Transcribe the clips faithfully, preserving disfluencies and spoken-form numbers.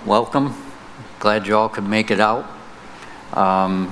welcome. Glad you all could make it out. Um,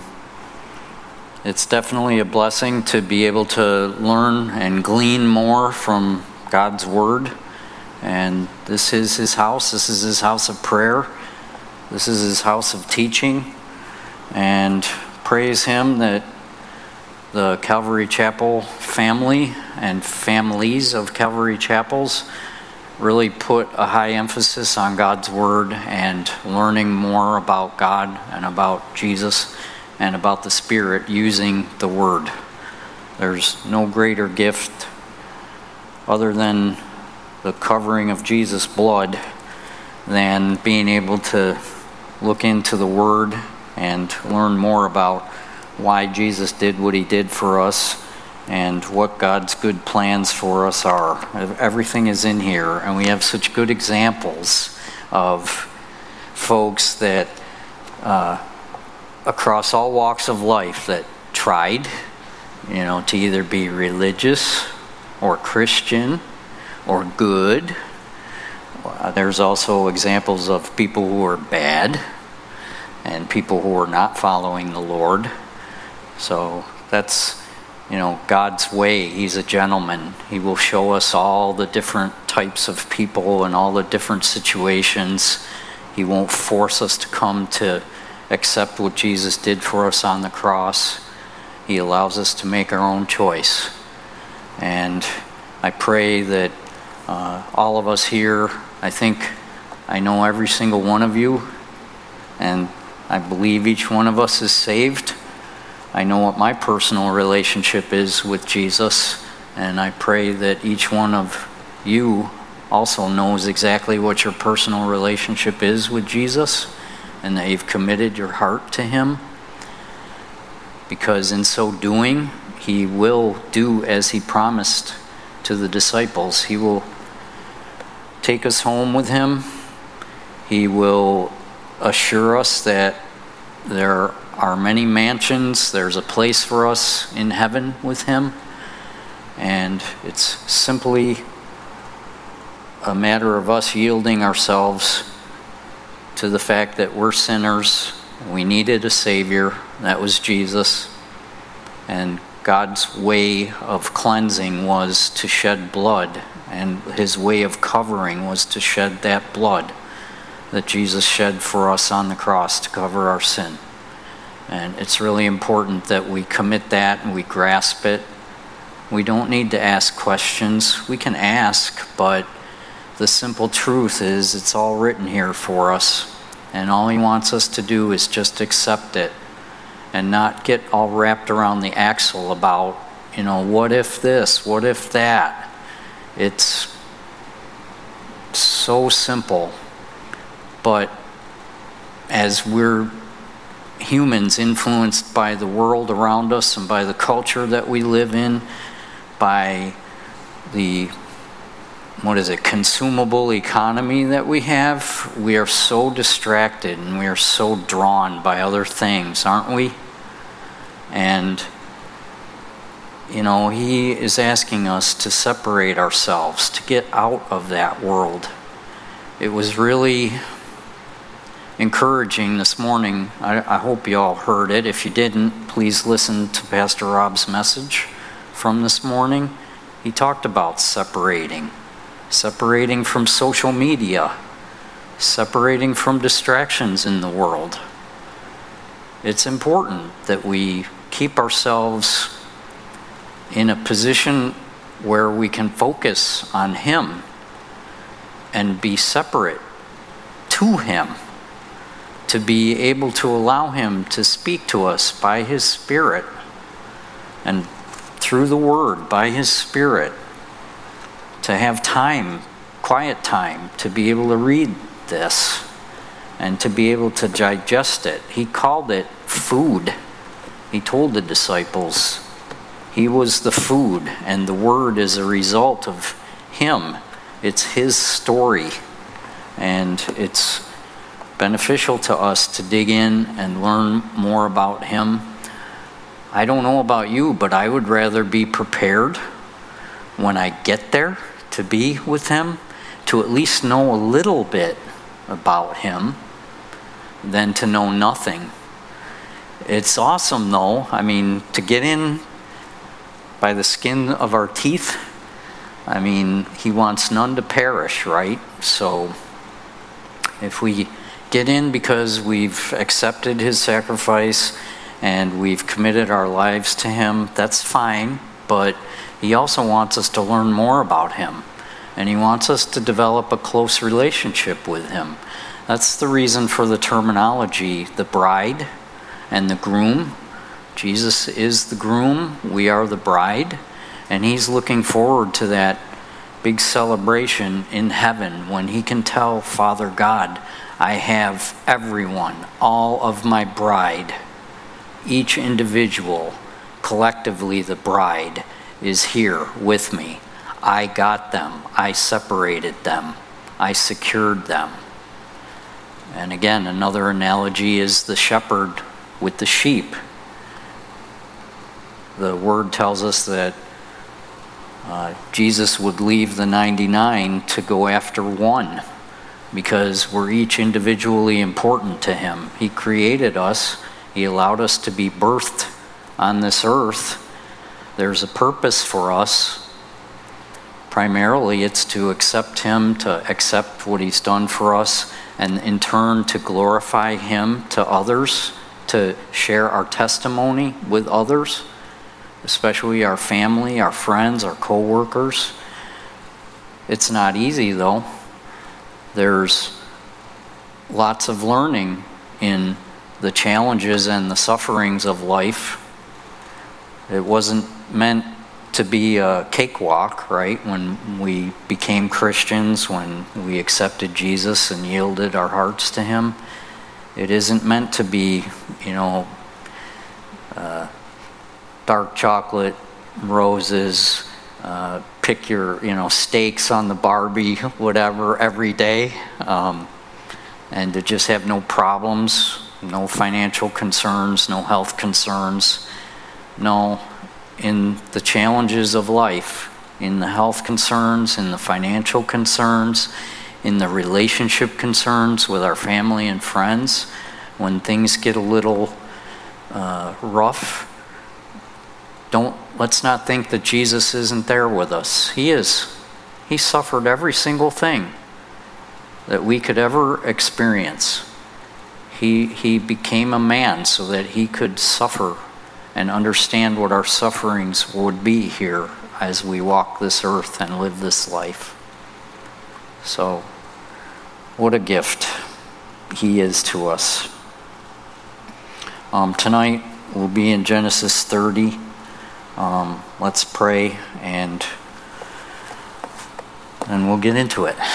it's definitely a blessing to be able to learn and glean more from God's Word. And this is His house. This is His house of prayer. This is His house of teaching. And praise Him that the Calvary Chapel family and families of Calvary Chapels really put a high emphasis on God's Word and learning more about God and about Jesus and about the Spirit using the Word. There's no greater gift other than the covering of Jesus' blood than being able to look into the Word and learn more about why Jesus did what He did for us and what God's good plans for us are. Everything is in here, and we have such good examples of folks that uh, across all walks of life that tried, you know, to either be religious or Christian or good. Uh, there's also examples of people who are bad and people who are not following the Lord. So that's, you know, God's way. He's a gentleman. He will show us all the different types of people and all the different situations. He won't force us to come to accept what Jesus did for us on the cross. He allows us to make our own choice. And I pray that uh, all of us here, I think I know every single one of you, and I believe each one of us is saved. I know what my personal relationship is with Jesus, and I pray that each one of you also knows exactly what your personal relationship is with Jesus, and that you've committed your heart to Him, because in so doing, He will do as He promised to the disciples. He will take us home with Him. He will assure us that there are many mansions. There's a place for us in heaven with Him. And it's simply a matter of us yielding ourselves to the fact that we're sinners. We needed a Savior. That was Jesus. And God's way of cleansing was to shed blood. And His way of covering was to shed that blood that Jesus shed for us on the cross to cover our sin. And it's really important that we commit that and we grasp it. We don't need to ask questions. We can ask, but the simple truth is it's all written here for us. And all He wants us to do is just accept it and not get all wrapped around the axle about, you know, what if this, what if that. It's so simple. But as we're humans influenced by the world around us and by the culture that we live in, by the, what is it, consumable economy that we have, we are so distracted and we are so drawn by other things, aren't we? And, you know, He is asking us to separate ourselves, to get out of that world. It was really encouraging this morning. I, I hope you all heard it. If you didn't, please listen to Pastor Rob's message from this morning. He talked about separating. Separating from social media. Separating from distractions in the world. It's important that we keep ourselves in a position where we can focus on Him and be separate to Him, to be able to allow Him to speak to us by His Spirit and through the Word by His Spirit, to have time, quiet time, to be able to read this and to be able to digest it. He called it food. He told the disciples He was the food, and the Word is a result of Him. It's His story, and it's beneficial to us to dig in and learn more about Him. I don't know about you, but I would rather be prepared when I get there to be with Him, to at least know a little bit about him than to know nothing. It's awesome though. I mean, to get in by the skin of our teeth, I mean, he wants none to perish, right? So if we get in because we've accepted his sacrifice and we've committed our lives to him, that's fine, but he also wants us to learn more about him, and he wants us to develop a close relationship with him. That's the reason for the terminology, the bride and the groom. Jesus is the groom, we are the bride, and he's looking forward to that big celebration in heaven when he can tell Father God, I have everyone, all of my bride, each individual, collectively the bride, is here with me. I got them, I separated them, I secured them. And again, another analogy is the shepherd with the sheep. The word tells us that uh, Jesus would leave the ninety-nine to go after one because we're each individually important to him. He created us. He allowed us to be birthed on this earth. There's a purpose for us. Primarily, it's to accept him, to accept what he's done for us, and in turn to glorify him to others, to share our testimony with others, especially our family, our friends, our co-workers. It's not easy though. There's lots of learning in the challenges and the sufferings of life. It wasn't meant to be a cakewalk, right? When we became Christians, when we accepted Jesus and yielded our hearts to him, it isn't meant to be, you know, uh, dark chocolate, roses, uh, pick your, you know, steaks on the Barbie, whatever, every day, um, and to just have no problems, no financial concerns, no health concerns. No, in the challenges of life, in the health concerns, in the financial concerns, in the relationship concerns with our family and friends, when things get a little uh, rough, don't let's not think that Jesus isn't there with us. He is. He suffered every single thing that we could ever experience. He he became a man so that he could suffer and understand what our sufferings would be here as we walk this earth and live this life. So, what a gift he is to us. Um, tonight we'll be in Genesis thirty. Um, let's pray and and we'll get into it.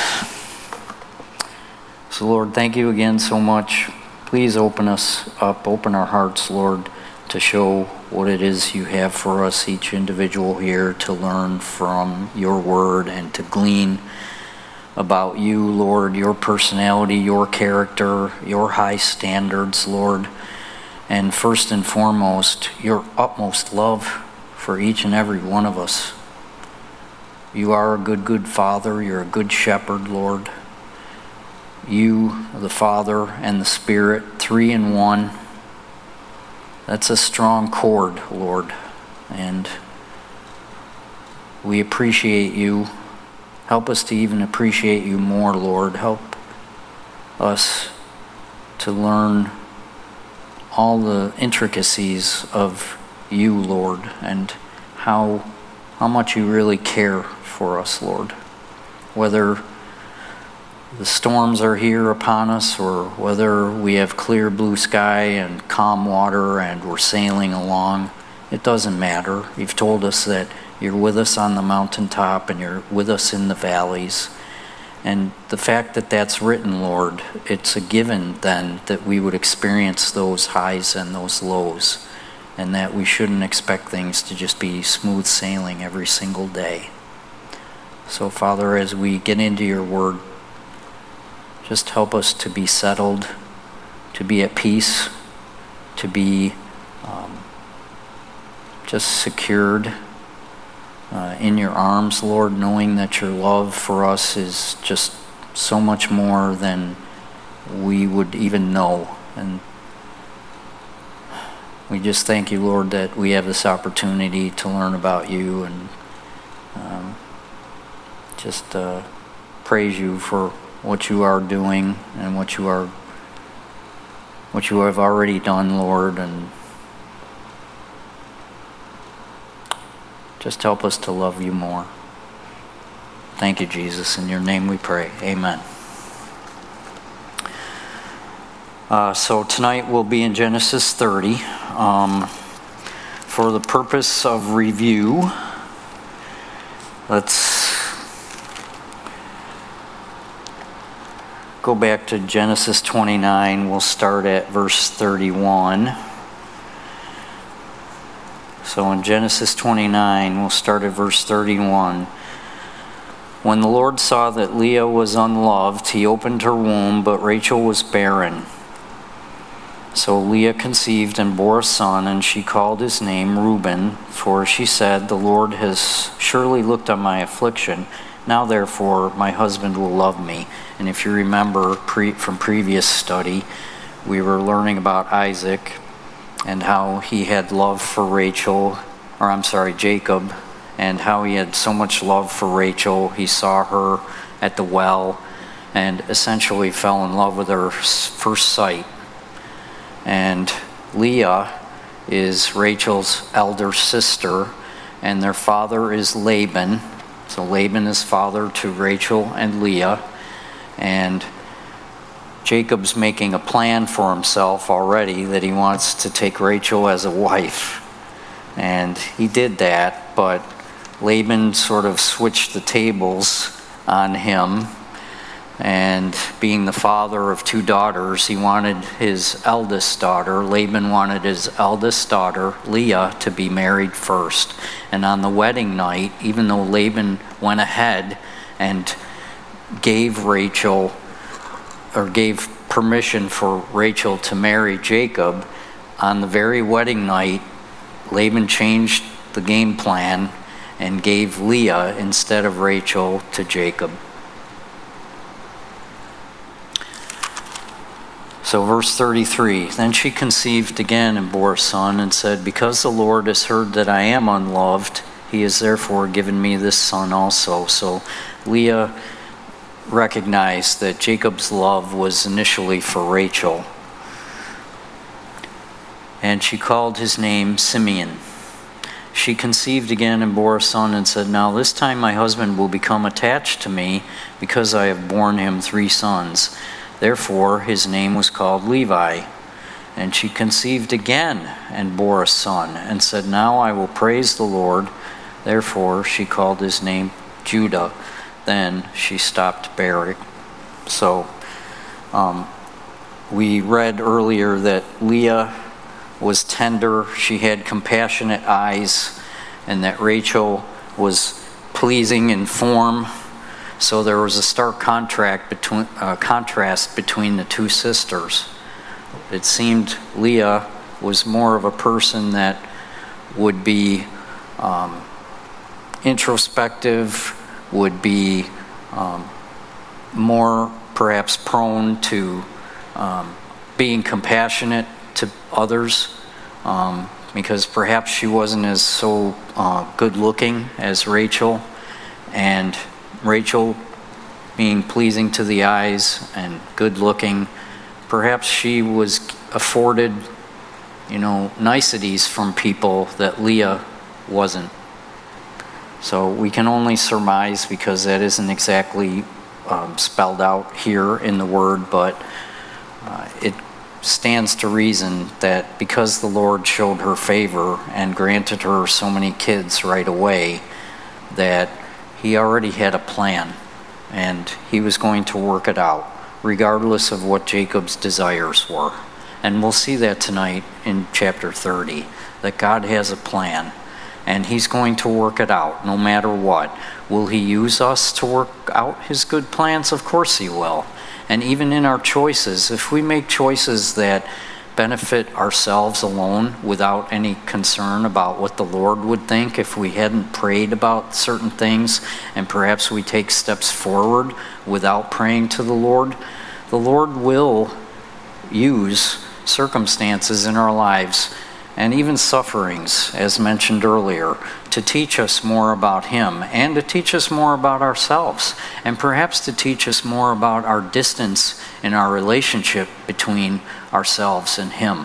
So Lord, thank you again so much. Please open us up, open our hearts, Lord, to show what it is you have for us, each individual here, to learn from your word and to glean about you, Lord, your personality, your character, your high standards, Lord, and first and foremost, your utmost love for each and every one of us. You are a good, good Father. You're a good shepherd, Lord. You, the Father, and the Spirit, three in one. That's a strong cord, Lord, and we appreciate you. Help us to even appreciate you more, Lord. Help us to learn all the intricacies of you, Lord, and how how much you really care for us, Lord. Whether the storms are here upon us, or whether we have clear blue sky and calm water and we're sailing along, it doesn't matter. You've told us that you're with us on the mountaintop and you're with us in the valleys. And the fact that that's written, Lord, it's a given then that we would experience those highs and those lows, and that we shouldn't expect things to just be smooth sailing every single day. So, Father, as we get into your word, just help us to be settled, to be at peace, to be um, just secured uh, in your arms, Lord, knowing that your love for us is just so much more than we would even know. And we just thank you, Lord, that we have this opportunity to learn about you, and um, just uh, praise you for what you are doing and what you are, what you have already done, Lord, and just help us to love you more. Thank you, Jesus. In your name we pray. Amen. Uh, so tonight we'll be in Genesis thirty. Um, for the purpose of review, let's go back to Genesis twenty-nine. We'll start at verse thirty-one. So in Genesis twenty-nine, we'll start at verse thirty-one. When the Lord saw that Leah was unloved, he opened her womb, but Rachel was barren. So Leah conceived and bore a son, and she called his name Reuben, for she said, "The Lord has surely looked on my affliction. Now therefore my husband will love me." And if you remember pre- from previous study, we were learning about Isaac and how he had love for Rachel, or I'm sorry, Jacob, and how he had so much love for Rachel. He saw her at the well and essentially fell in love with her first sight. And Leah is Rachel's elder sister, and their father is Laban. So Laban is father to Rachel and Leah. And Jacob's making a plan for himself already that he wants to take Rachel as a wife. And he did that, but Laban sort of switched the tables on him. And being the father of two daughters, he wanted his eldest daughter, Laban wanted his eldest daughter, Leah, to be married first. And on the wedding night, even though Laban went ahead and gave Rachel, or gave permission for Rachel to marry Jacob, on the very wedding night, Laban changed the game plan and gave Leah instead of Rachel to Jacob. So verse thirty-three, then she conceived again and bore a son and said, "Because the Lord has heard that I am unloved, he has therefore given me this son also." So Leah recognized that Jacob's love was initially for Rachel. And she called his name Simeon. She conceived again and bore a son and said, "Now this time my husband will become attached to me, because I have borne him three sons." Therefore his name was called Levi. And she conceived again and bore a son and said, "Now I will praise the Lord." Therefore she called his name Judah. Then she stopped bearing. So um, we read earlier that Leah was tender, she had compassionate eyes, and that Rachel was pleasing in form. So there was a stark contract between, uh, contrast between the two sisters. It seemed Leah was more of a person that would be um, introspective, would be um, more perhaps prone to um, being compassionate to others, um, because perhaps she wasn't as so uh, good looking as Rachel, and Rachel being pleasing to the eyes and good looking, perhaps she was afforded, you know, niceties from people that Leah wasn't. So we can only surmise, because that isn't exactly um, spelled out here in the word, but uh, it stands to reason that because the Lord showed her favor and granted her so many kids right away, that he already had a plan, and he was going to work it out, regardless of what Jacob's desires were. And we'll see that tonight in chapter thirty, that God has a plan, and he's going to work it out no matter what. Will he use us to work out his good plans? Of course he will. And even in our choices, if we make choices that benefit ourselves alone without any concern about what the Lord would think, if we hadn't prayed about certain things, and perhaps we take steps forward without praying to the Lord, The Lord will use circumstances in our lives and even sufferings, as mentioned earlier, to teach us more about Him and to teach us more about ourselves, and perhaps to teach us more about our distance in our relationship between ourselves and Him.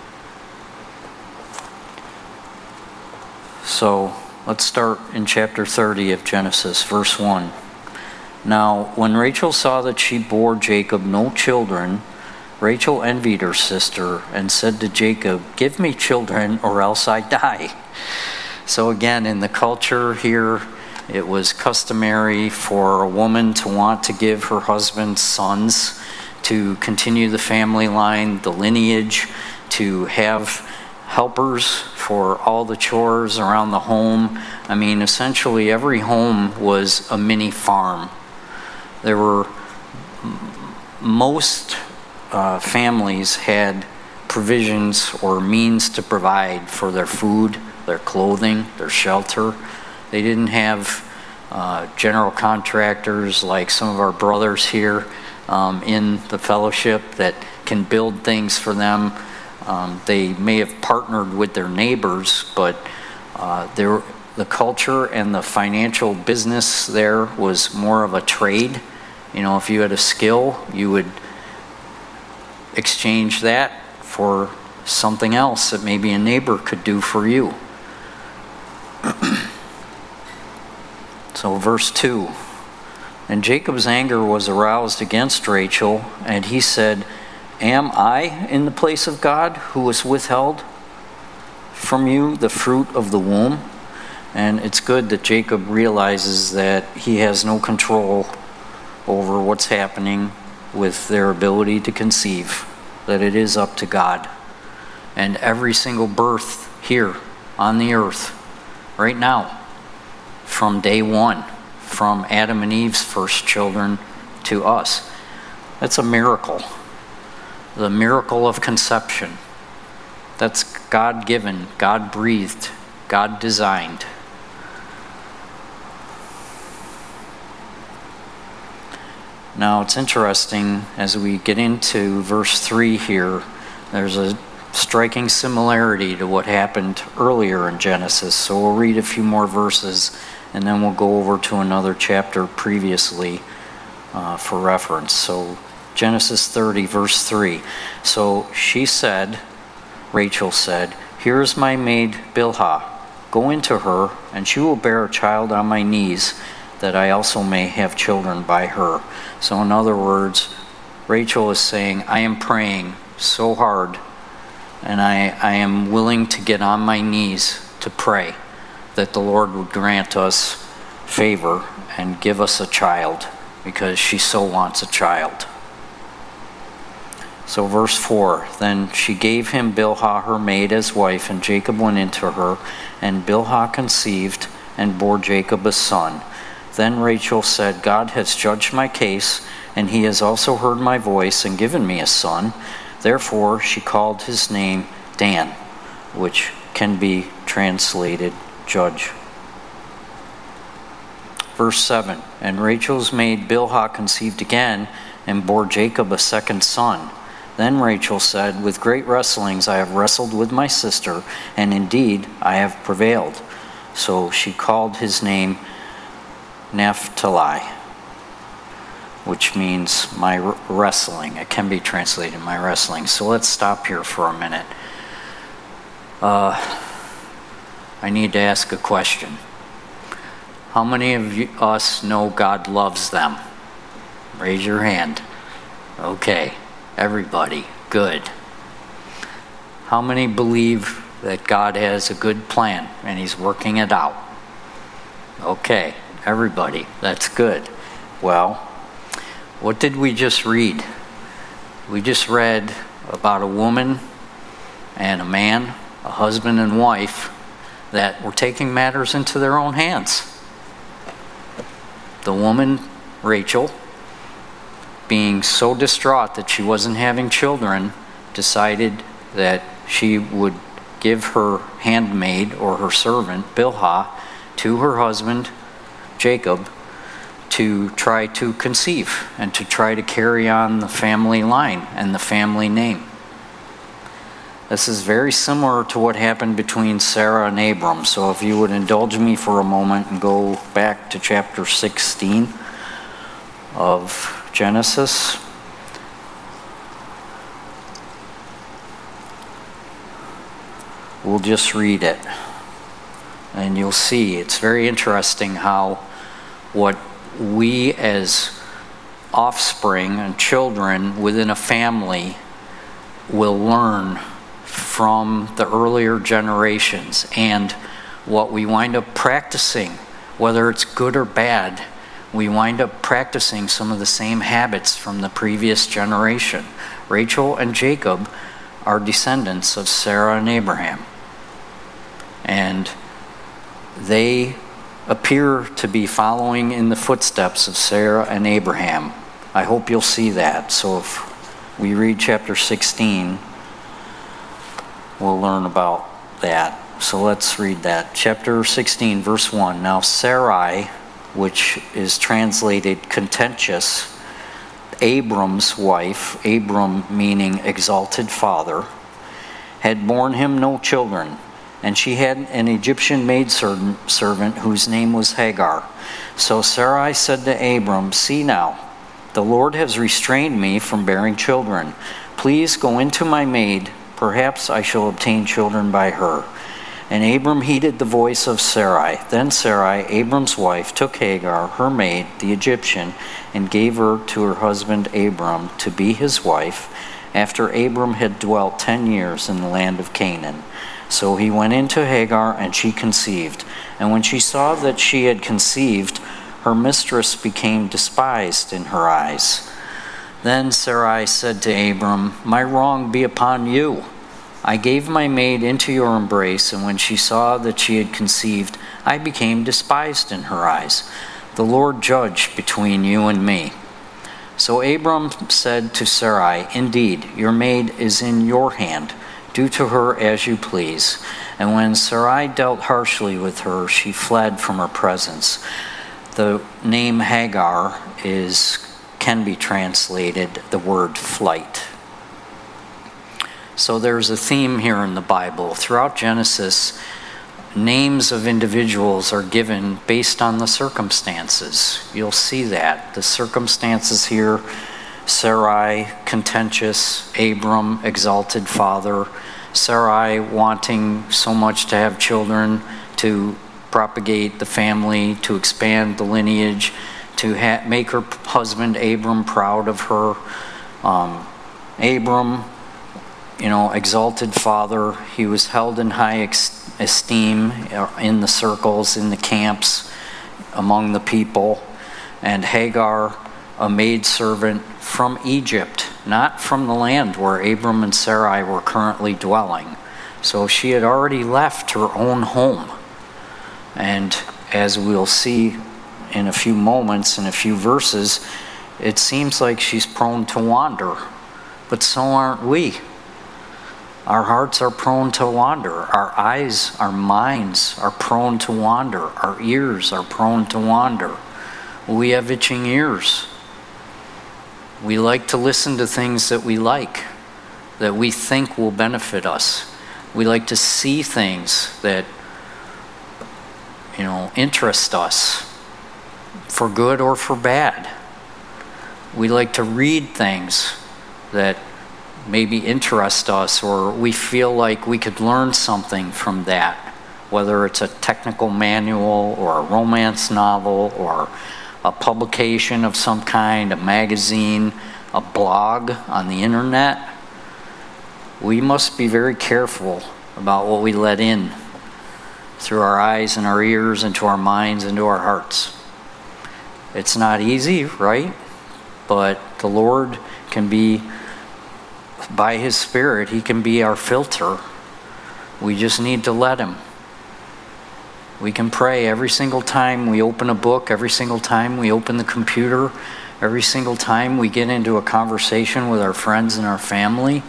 So let's start in chapter thirty of Genesis, verse one. Now, when Rachel saw that she bore Jacob no children, Rachel envied her sister and said to Jacob, "Give me children or else I die." So again, in the culture here, it was customary for a woman to want to give her husband sons to continue the family line, the lineage, to have helpers for all the chores around the home. I mean, essentially every home was a mini farm. There were, most uh, families had provisions or means to provide for their food, their clothing, their shelter. They didn't have uh, general contractors like some of our brothers here um, in the fellowship that can build things for them. Um, they may have partnered with their neighbors, but uh, there, the culture and the financial business there was more of a trade. You know, if you had a skill, you would exchange that for something else that maybe a neighbor could do for you. So verse two, and Jacob's anger was aroused against Rachel, and he said, "Am I in the place of God, who has withheld from you the fruit of the womb?" And it's good that Jacob realizes that he has no control over what's happening with their ability to conceive, that it is up to God. And every single birth here on the earth, right now, from day one, from Adam and Eve's first children to us, that's a miracle. The miracle of conception. That's God-given, God-breathed, God-designed. Now it's interesting as we get into verse three here, there's a striking similarity to what happened earlier in Genesis. So we'll read a few more verses and then we'll go over to another chapter previously uh, for reference. So Genesis thirty, verse three. So she said, Rachel said, "Here is my maid Bilhah. Go into her, and she will bear a child on my knees, that I also may have children by her." So in other words, Rachel is saying, I am praying so hard, and I, I am willing to get on my knees to pray that the Lord would grant us favor and give us a child, because she so wants a child. So verse four, then she gave him Bilhah her maid as wife, and Jacob went into her, and Bilhah conceived and bore Jacob a son. Then Rachel said, "God has judged my case, and he has also heard my voice and given me a son." Therefore she called his name Dan, which can be translated judge. Verse seven, and Rachel's maid Bilhah conceived again and bore Jacob a second son. Then Rachel said, "With great wrestlings I have wrestled with my sister, and indeed I have prevailed." So she called his name Naphtali, which means my wrestling. It can be translated my wrestling. So let's stop here for a minute. Uh, I need to ask a question. How many of you, us know God loves them? Raise your hand. Okay, everybody, good. How many believe that God has a good plan and he's working it out? Okay, everybody, that's good. Well, what did we just read? We just read about a woman and a man, a husband and wife, that were taking matters into their own hands. The woman, Rachel, being so distraught that she wasn't having children, decided that she would give her handmaid or her servant, Bilhah, to her husband, Jacob, to try to conceive and to try to carry on the family line and the family name. This is very similar to what happened between Sarah and Abram. So if you would indulge me for a moment and go back to chapter sixteen of Genesis. We'll just read it. And you'll see, it's very interesting how what we as offspring and children within a family will learn from the earlier generations, and what we wind up practicing, whether it's good or bad, we wind up practicing some of the same habits from the previous generation. Rachel and Jacob are descendants of Sarah and Abraham, and they appear to be following in the footsteps of Sarah and Abraham. I hope you'll see that. So if we read chapter sixteen, we'll learn about that. So let's read that. Chapter sixteen, verse one. Now Sarai, which is translated contentious, Abram's wife, Abram meaning exalted father, had borne him no children. And she had an Egyptian maidservant whose name was Hagar. So Sarai said to Abram, "See now, the Lord has restrained me from bearing children. Please go into my maid. Perhaps I shall obtain children by her." And Abram heeded the voice of Sarai. Then Sarai, Abram's wife, took Hagar, her maid, the Egyptian, and gave her to her husband Abram to be his wife, after Abram had dwelt ten years in the land of Canaan. So he went into Hagar, and she conceived. And when she saw that she had conceived, her mistress became despised in her eyes. Then Sarai said to Abram, "My wrong be upon you. I gave my maid into your embrace, and when she saw that she had conceived, I became despised in her eyes. The Lord judge between you and me." So Abram said to Sarai, "Indeed, your maid is in your hand. Do to her as you please." And when Sarai dealt harshly with her, she fled from her presence. The name Hagar is can be translated the word flight. So there's a theme here in the Bible. Throughout Genesis, names of individuals are given based on the circumstances. You'll see that. The circumstances here: Sarai, contentious; Abram, exalted father; Sarai wanting so much to have children, to propagate the family, to expand the lineage, to ha- make her husband Abram proud of her. Um, Abram, you know, exalted father. He was held in high ex- esteem in the circles, in the camps, among the people. And Hagar, a maidservant from Egypt, not from the land where Abram and Sarai were currently dwelling. So she had already left her own home. And as we'll see in a few moments, in a few verses, it seems like she's prone to wander. But so aren't we. Our hearts are prone to wander. Our eyes, our minds are prone to wander. Our ears are prone to wander. We have itching ears. We like to listen to things that we like, that we think will benefit us. We like to see things that, you know, interest us, for good or for bad. We like to read things that maybe interest us, or we feel like we could learn something from that, whether it's a technical manual or a romance novel or a publication of some kind, a magazine, a blog on the internet. We must be very careful about what we let in through our eyes and our ears, into our minds, into our hearts. It's not easy, right? But the Lord can be, by His Spirit, He can be our filter. We just need to let Him. We can pray every single time we open a book, every single time we open the computer, every single time we get into a conversation with our friends and our family.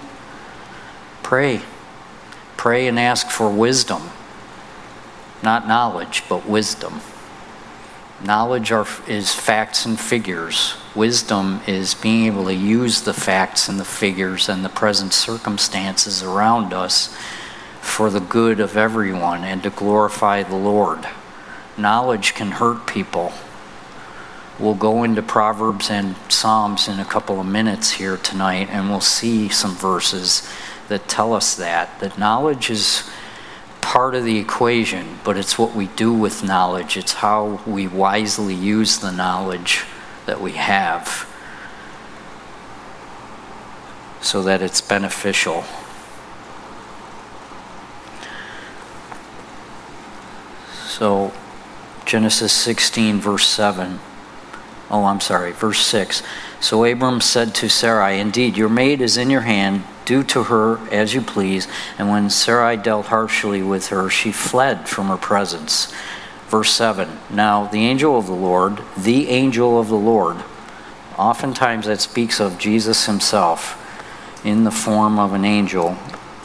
Pray. Pray and ask for wisdom. Not knowledge, but wisdom. Knowledge are, is facts and figures. Wisdom is being able to use the facts and the figures and the present circumstances around us for the good of everyone and to glorify the Lord. Knowledge can hurt people. We'll go into Proverbs and Psalms in a couple of minutes here tonight, and we'll see some verses that tell us that. That knowledge is part of the equation, but it's what we do with knowledge. It's how we wisely use the knowledge that we have so that it's beneficial. So, Genesis sixteen, verse seven. Oh, I'm sorry, verse six. So Abram said to Sarai, "Indeed, your maid is in your hand. Do to her as you please." And when Sarai dealt harshly with her, she fled from her presence. Verse seven. Now the angel of the Lord, the angel of the Lord, oftentimes that speaks of Jesus himself in the form of an angel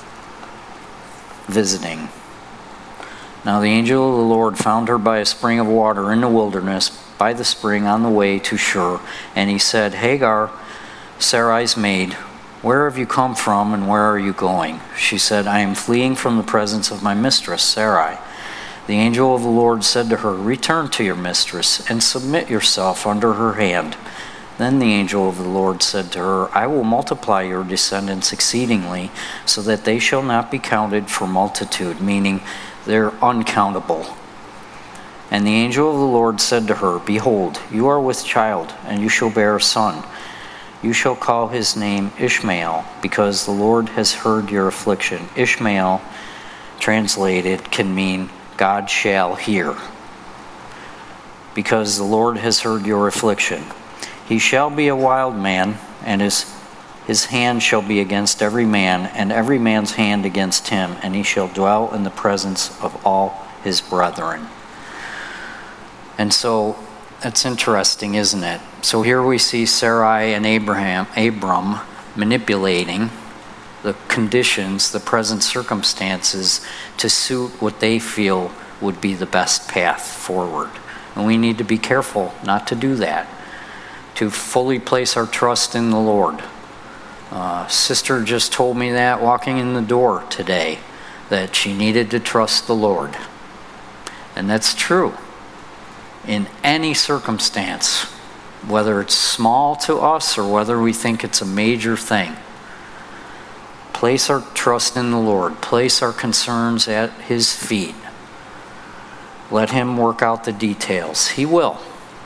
visiting. Now the angel of the Lord found her by a spring of water in the wilderness, by the spring on the way to Shur. And he said, "Hagar, Sarai's maid, where have you come from and where are you going?" She said, "I am fleeing from the presence of my mistress, Sarai." The angel of the Lord said to her, "Return to your mistress and submit yourself under her hand." Then the angel of the Lord said to her, "I will multiply your descendants exceedingly, so that they shall not be counted for multitude," meaning they're uncountable. And the angel of the Lord said to her, "Behold, you are with child, and you shall bear a son. You shall call his name Ishmael, because the Lord has heard your affliction." Ishmael, translated, can mean God shall hear. Because the Lord has heard your affliction. He shall be a wild man, and his, his hand shall be against every man, and every man's hand against him, and he shall dwell in the presence of all his brethren. And so, that's interesting, isn't it? So here we see Sarai and Abraham, Abram manipulating the conditions, the present circumstances, to suit what they feel would be the best path forward. And we need to be careful not to do that, to fully place our trust in the Lord. Uh, sister just told me that walking in the door today, that she needed to trust the Lord. And that's true. In any circumstance, whether it's small to us or whether we think it's a major thing, place our trust in the Lord. Place our concerns at his feet. Let him work out the details. He will.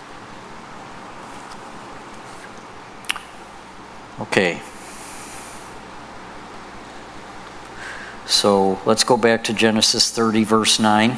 Okay. So let's go back to Genesis thirty, verse nine.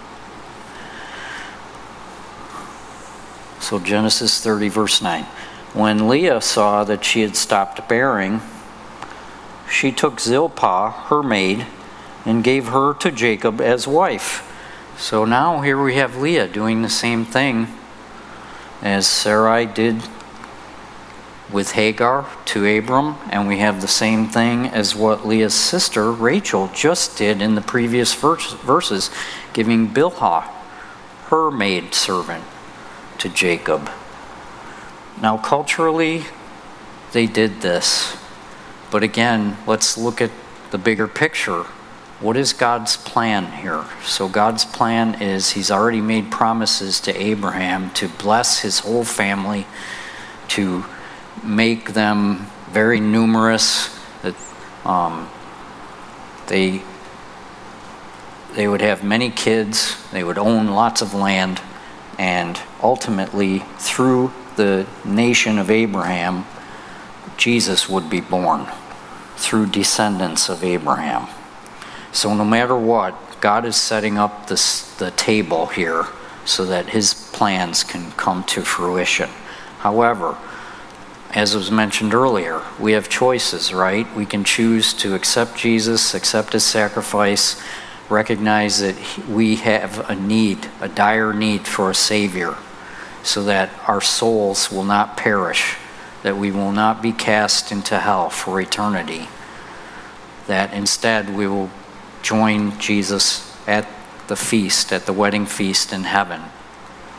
So Genesis thirty, verse nine. When Leah saw that she had stopped bearing, she took Zilpah, her maid, and gave her to Jacob as wife. So now here we have Leah doing the same thing as Sarai did with Hagar to Abram, and we have the same thing as what Leah's sister Rachel just did in the previous verse, verses, giving Bilhah, her maid servant, to Jacob. Now culturally, they did this. But again, let's look at the bigger picture. What is God's plan here? So God's plan is he's already made promises to Abraham to bless his whole family, to make them very numerous, that um, they, they would have many kids, they would own lots of land, and ultimately, through the nation of Abraham, Jesus would be born through descendants of Abraham. So no matter what, God is setting up this, the table here so that his plans can come to fruition. However, as was mentioned earlier, we have choices, right? We can choose to accept Jesus, accept his sacrifice, recognize that we have a need, a dire need for a Savior, so that our souls will not perish, that we will not be cast into hell for eternity, that instead we will join Jesus at the feast, at the wedding feast in heaven.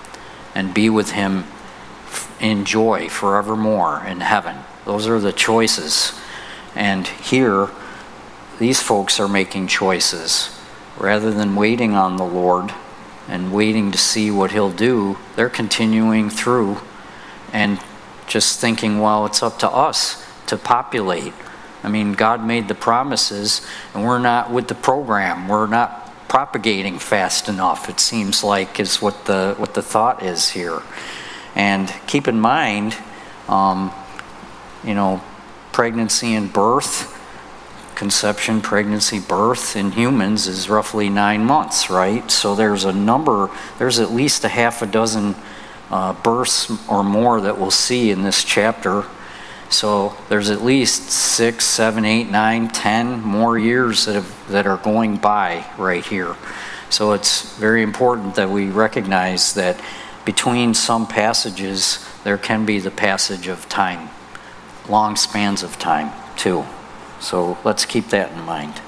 and be with him in joy forevermore in heaven. Those are the choices. And here, these folks are making choices. Rather than waiting on the Lord and waiting to see what he'll do, they're continuing through and just thinking, well, it's up to us to populate. I mean, God made the promises, and we're not with the program. We're not propagating fast enough, it seems like, is what the what the thought is here. And keep in mind, um, you know, pregnancy and birth, conception, pregnancy, birth in humans is roughly nine months, right? So there's a number, there's at least a half a dozen uh, births or more that we'll see in this chapter. So there's at least six, seven, eight, nine, ten more years that have, that are going by right here. So it's very important that we recognize that between some passages, there can be the passage of time, long spans of time too. So let's keep that in mind.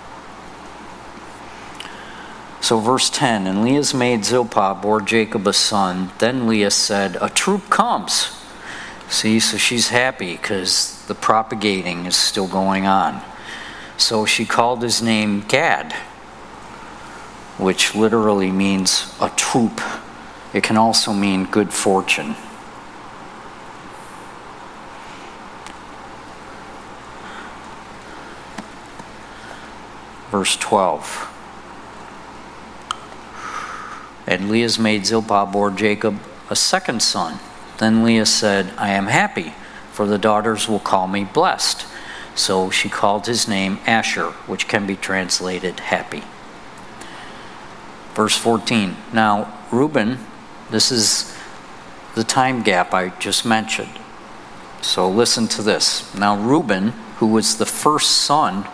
So verse ten, and Leah's maid Zilpah bore Jacob a son. Then Leah said, a troop comes. See, so she's happy because the propagating is still going on. So she called his name Gad, which literally means a troop. It can also mean good fortune. Verse twelve. And Leah's maid Zilpah bore Jacob a second son. Then Leah said, I am happy, for the daughters will call me blessed. So she called his name Asher, which can be translated happy. Verse fourteen. Now Reuben, this is the time gap I just mentioned. So listen to this. Now Reuben, who was the first son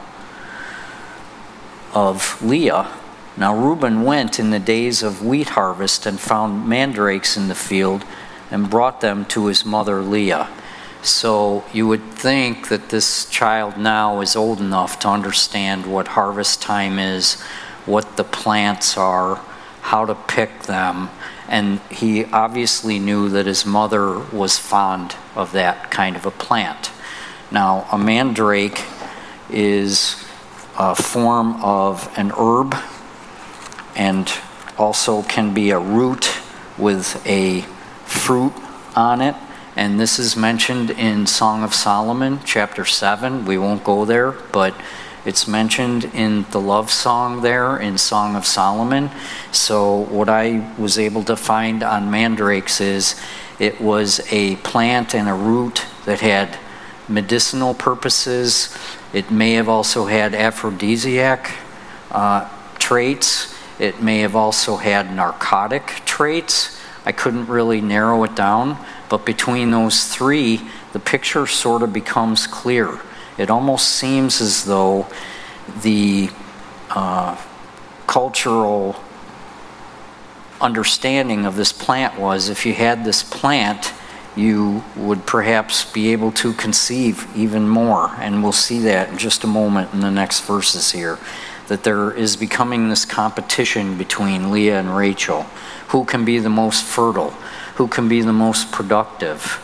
of Leah, now Reuben went in the days of wheat harvest and found mandrakes in the field and brought them to his mother Leah. So you would think that this child now is old enough to understand what harvest time is, what the plants are, how to pick them, and he obviously knew that his mother was fond of that kind of a plant. Now, a mandrake is a form of an herb and also can be a root with a fruit on it. And this is mentioned in Song of Solomon, chapter seven. We won't go there, but it's mentioned in the love song there in Song of Solomon. So what I was able to find on mandrakes is it was a plant and a root that had medicinal purposes. It may have also had aphrodisiac uh, traits. It may have also had narcotic traits. I couldn't really narrow it down, but between those three, the picture sort of becomes clear. It almost seems as though the uh, cultural understanding of this plant was if you had this plant, you would perhaps be able to conceive even more. And we'll see that in just a moment in the next verses here, that there is becoming this competition between Leah and Rachel. Who can be the most fertile? Who can be the most productive?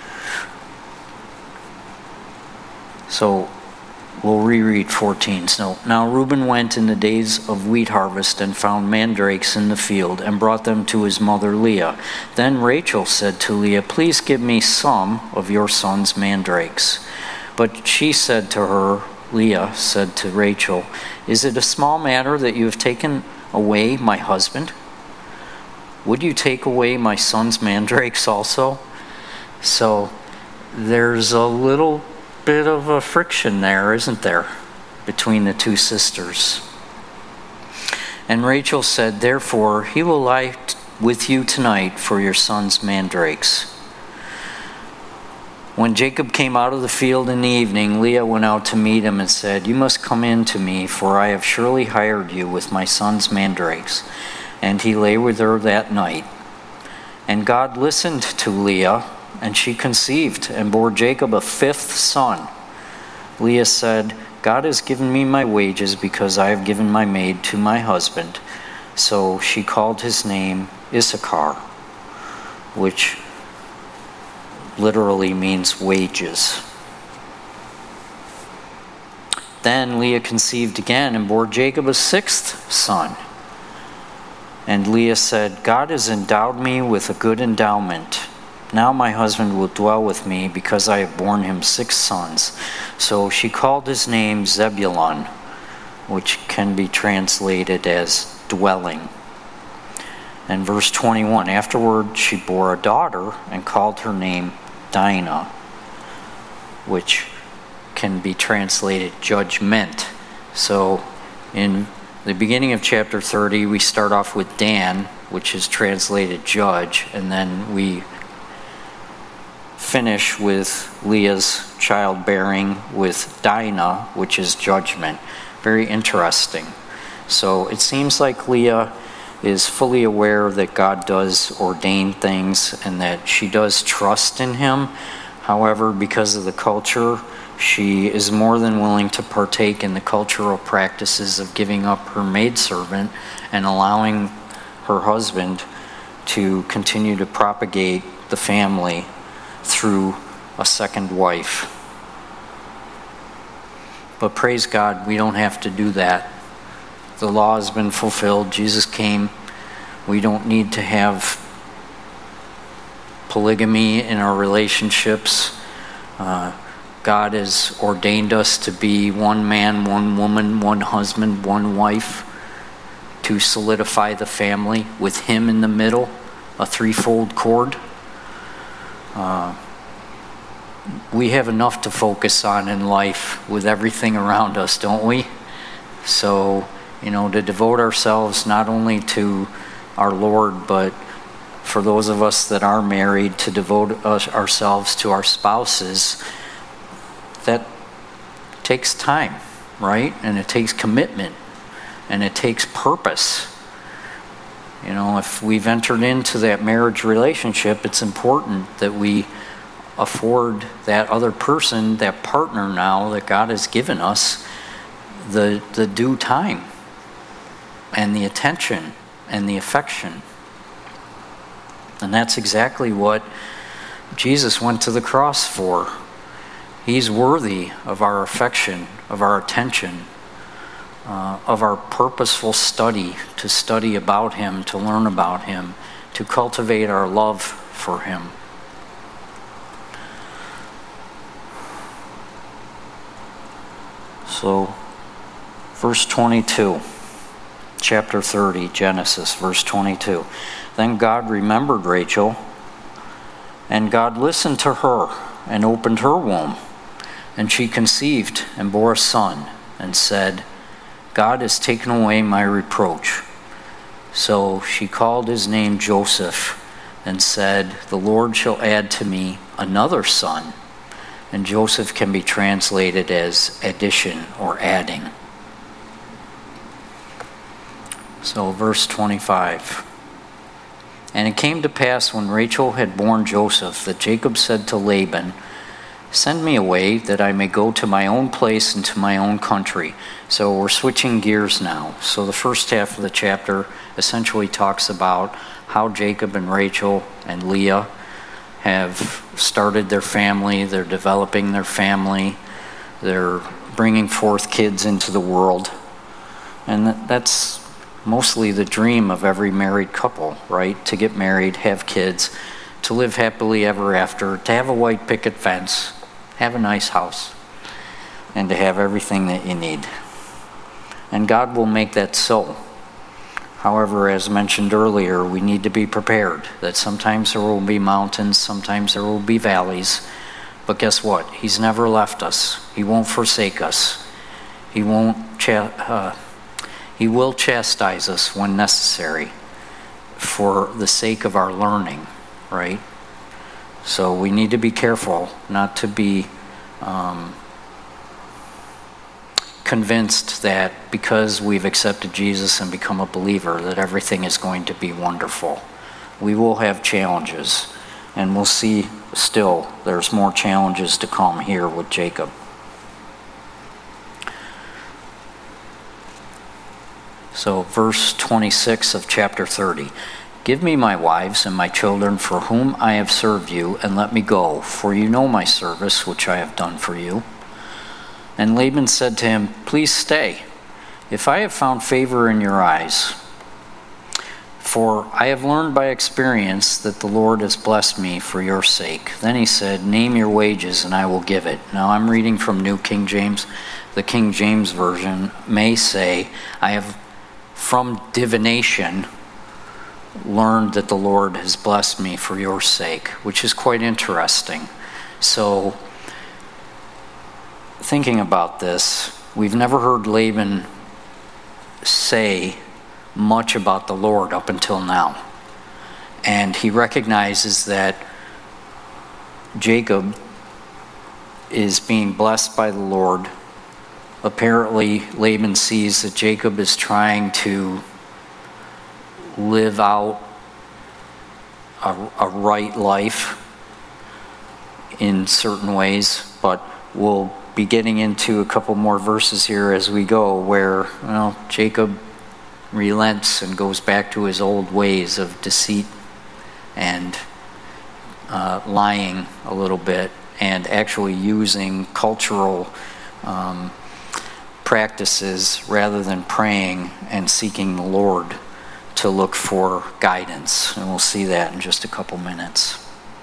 So we'll reread fourteen. So now Reuben went in the days of wheat harvest and found mandrakes in the field and brought them to his mother Leah. Then Rachel said to Leah, please give me some of your son's mandrakes. But she said to her, Leah said to Rachel, is it a small matter that you have taken away my husband? Would you take away my son's mandrakes also? So there's a little bit of a friction there, isn't there, between the two sisters? And Rachel said, therefore, he will lie t- with you tonight for your son's mandrakes. When Jacob came out of the field in the evening, Leah went out to meet him and said, you must come in to me, for I have surely hired you with my son's mandrakes. And he lay with her that night. And God listened to Leah, and she conceived and bore Jacob a fifth son. Leah said, God has given me my wages because I have given my maid to my husband. So she called his name Issachar. which literally means wages. Then Leah conceived again and bore Jacob a sixth son. And Leah said, God has endowed me with a good endowment. Now my husband will dwell with me because I have borne him six sons. So she called his name Zebulun, which can be translated as dwelling. And verse twenty-one, afterward she bore a daughter and called her name Dinah, which can be translated judgment. So in the beginning of chapter thirty, we start off with Dan, which is translated judge, and then we finish with Leah's childbearing with Dinah, which is judgment. Very interesting. So it seems like Leah is fully aware that God does ordain things and that she does trust in him. However, because of the culture, she is more than willing to partake in the cultural practices of giving up her maidservant and allowing her husband to continue to propagate the family through a second wife. But praise God, we don't have to do that. The law has been fulfilled. Jesus came. We don't need to have polygamy in our relationships. Uh, God has ordained us to be one man, one woman, one husband, one wife, to solidify the family with him in the middle, a threefold cord. Uh, we have enough to focus on in life with everything around us, don't we? So, you know, to devote ourselves not only to our Lord, but for those of us that are married, to devote us, ourselves to our spouses, that takes time, right? And it takes commitment, and it takes purpose. You know, if we've entered into that marriage relationship, it's important that we afford that other person, that partner now that God has given us, the the due time and the attention and the affection. And that's exactly what Jesus went to the cross for. He's worthy of our affection, of our attention, uh, of our purposeful study, to study about him, to learn about him, to cultivate our love for him. So, verse twenty-two, chapter thirty, Genesis, verse twenty-two. Then God remembered Rachel, and God listened to her and opened her womb. And she conceived and bore a son, and said, God has taken away my reproach. So she called his name Joseph, and said, the Lord shall add to me another son. And Joseph can be translated as addition or adding. So verse twenty-five. And it came to pass when Rachel had borne Joseph that Jacob said to Laban, send me away that I may go to my own place and to my own country. So we're switching gears now. So the first half of the chapter essentially talks about how Jacob and Rachel and Leah have started their family, they're developing their family, they're bringing forth kids into the world. And that's mostly the dream of every married couple, right? To get married, have kids, to live happily ever after, to have a white picket fence, have a nice house, and to have everything that you need. And God will make that so. However, as mentioned earlier, we need to be prepared that sometimes there will be mountains, sometimes there will be valleys. But guess what? He's never left us. He won't forsake us. He won't. Cha- uh, he will chastise us when necessary for the sake of our learning, right? So we need to be careful not to be um, convinced that because we've accepted Jesus and become a believer that everything is going to be wonderful. We will have challenges, and we'll see still there's more challenges to come here with Jacob. So verse twenty-six of chapter thirty. "Give me my wives and my children for whom I have served you, and let me go, for you know my service which I have done for you." And Laban said to him, "Please stay, if I have found favor in your eyes. For I have learned by experience that the Lord has blessed me for your sake." Then he said, "Name your wages and I will give it." Now I'm reading from New King James. The King James Version may say, "I have from divination learned that the Lord has blessed me for your sake," which is quite interesting. So, thinking about this, we've never heard Laban say much about the Lord up until now. And he recognizes that Jacob is being blessed by the Lord. Apparently, Laban sees that Jacob is trying to live out a, a right life in certain ways, but we'll be getting into a couple more verses here as we go where, well, Jacob relents and goes back to his old ways of deceit and uh, lying a little bit, and actually using cultural um, practices rather than praying and seeking the Lord to look for guidance. And we'll see that in just a couple minutes.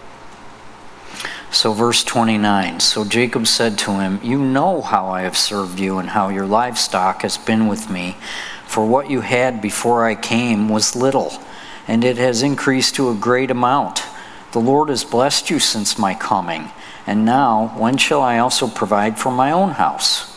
So verse twenty-nine, "So Jacob said to him, 'You know how I have served you and how your livestock has been with me. For what you had before I came was little, and it has increased to a great amount. The Lord has blessed you since my coming, and now when shall I also provide for my own house?'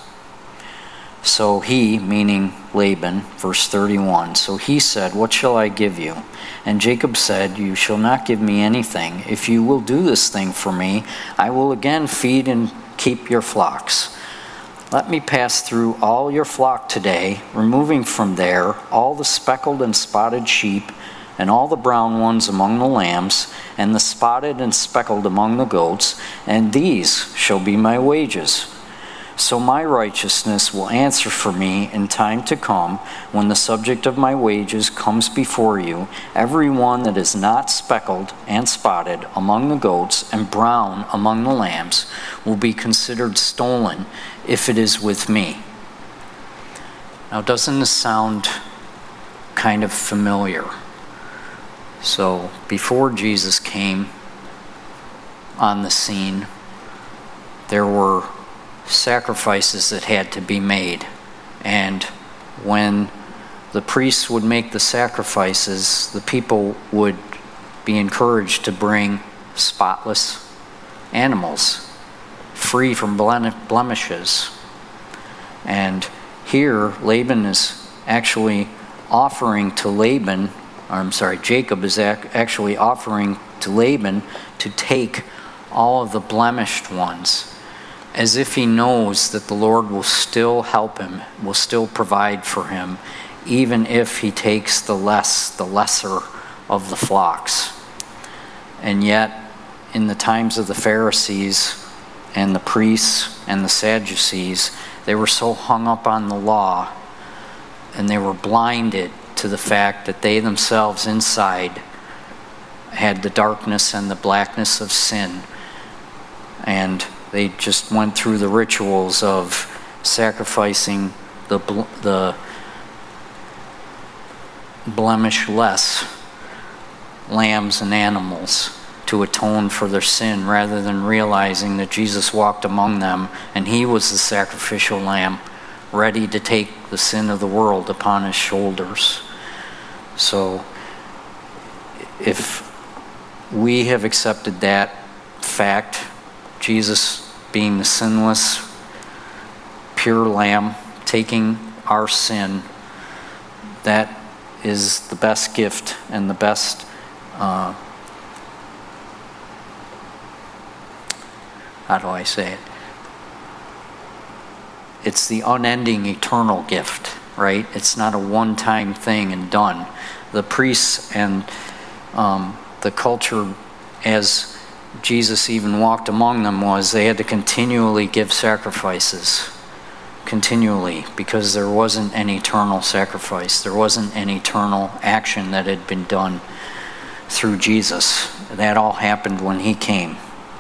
So he," meaning Laban, verse thirty-one, "so he said, 'What shall I give you?' And Jacob said, 'You shall not give me anything. If you will do this thing for me, I will again feed and keep your flocks. Let me pass through all your flock today, removing from there all the speckled and spotted sheep, and all the brown ones among the lambs, and the spotted and speckled among the goats, and these shall be my wages. So my righteousness will answer for me in time to come, when the subject of my wages comes before you. Every one that is not speckled and spotted among the goats and brown among the lambs will be considered stolen if it is with me.'" Now, doesn't this sound kind of familiar? So, before Jesus came on the scene, there were sacrifices that had to be made. And when the priests would make the sacrifices, the people would be encouraged to bring spotless animals, free from blemishes. And here, Laban is actually offering to Laban, or I'm sorry, Jacob is ac- actually offering to Laban to take all of the blemished ones, as if he knows that the Lord will still help him, will still provide for him, even if he takes the less, the lesser of the flocks. And yet, in the times of the Pharisees and the priests and the Sadducees, they were so hung up on the law, and they were blinded to the fact that they themselves inside had the darkness and the blackness of sin. And they just went through the rituals of sacrificing the the blemish-less lambs and animals to atone for their sin, rather than realizing that Jesus walked among them and he was the sacrificial lamb, ready to take the sin of the world upon his shoulders. So if we have accepted that fact, Jesus being the sinless, pure lamb, taking our sin, that is the best gift and the best uh, how do I say it? It's the unending eternal gift, right? It's not a one-time thing and done. The priests and um, the culture, as Jesus even walked among them, was they had to continually give sacrifices. Continually, because there wasn't an eternal sacrifice. There wasn't an eternal action that had been done. through Jesus. That all happened when he came.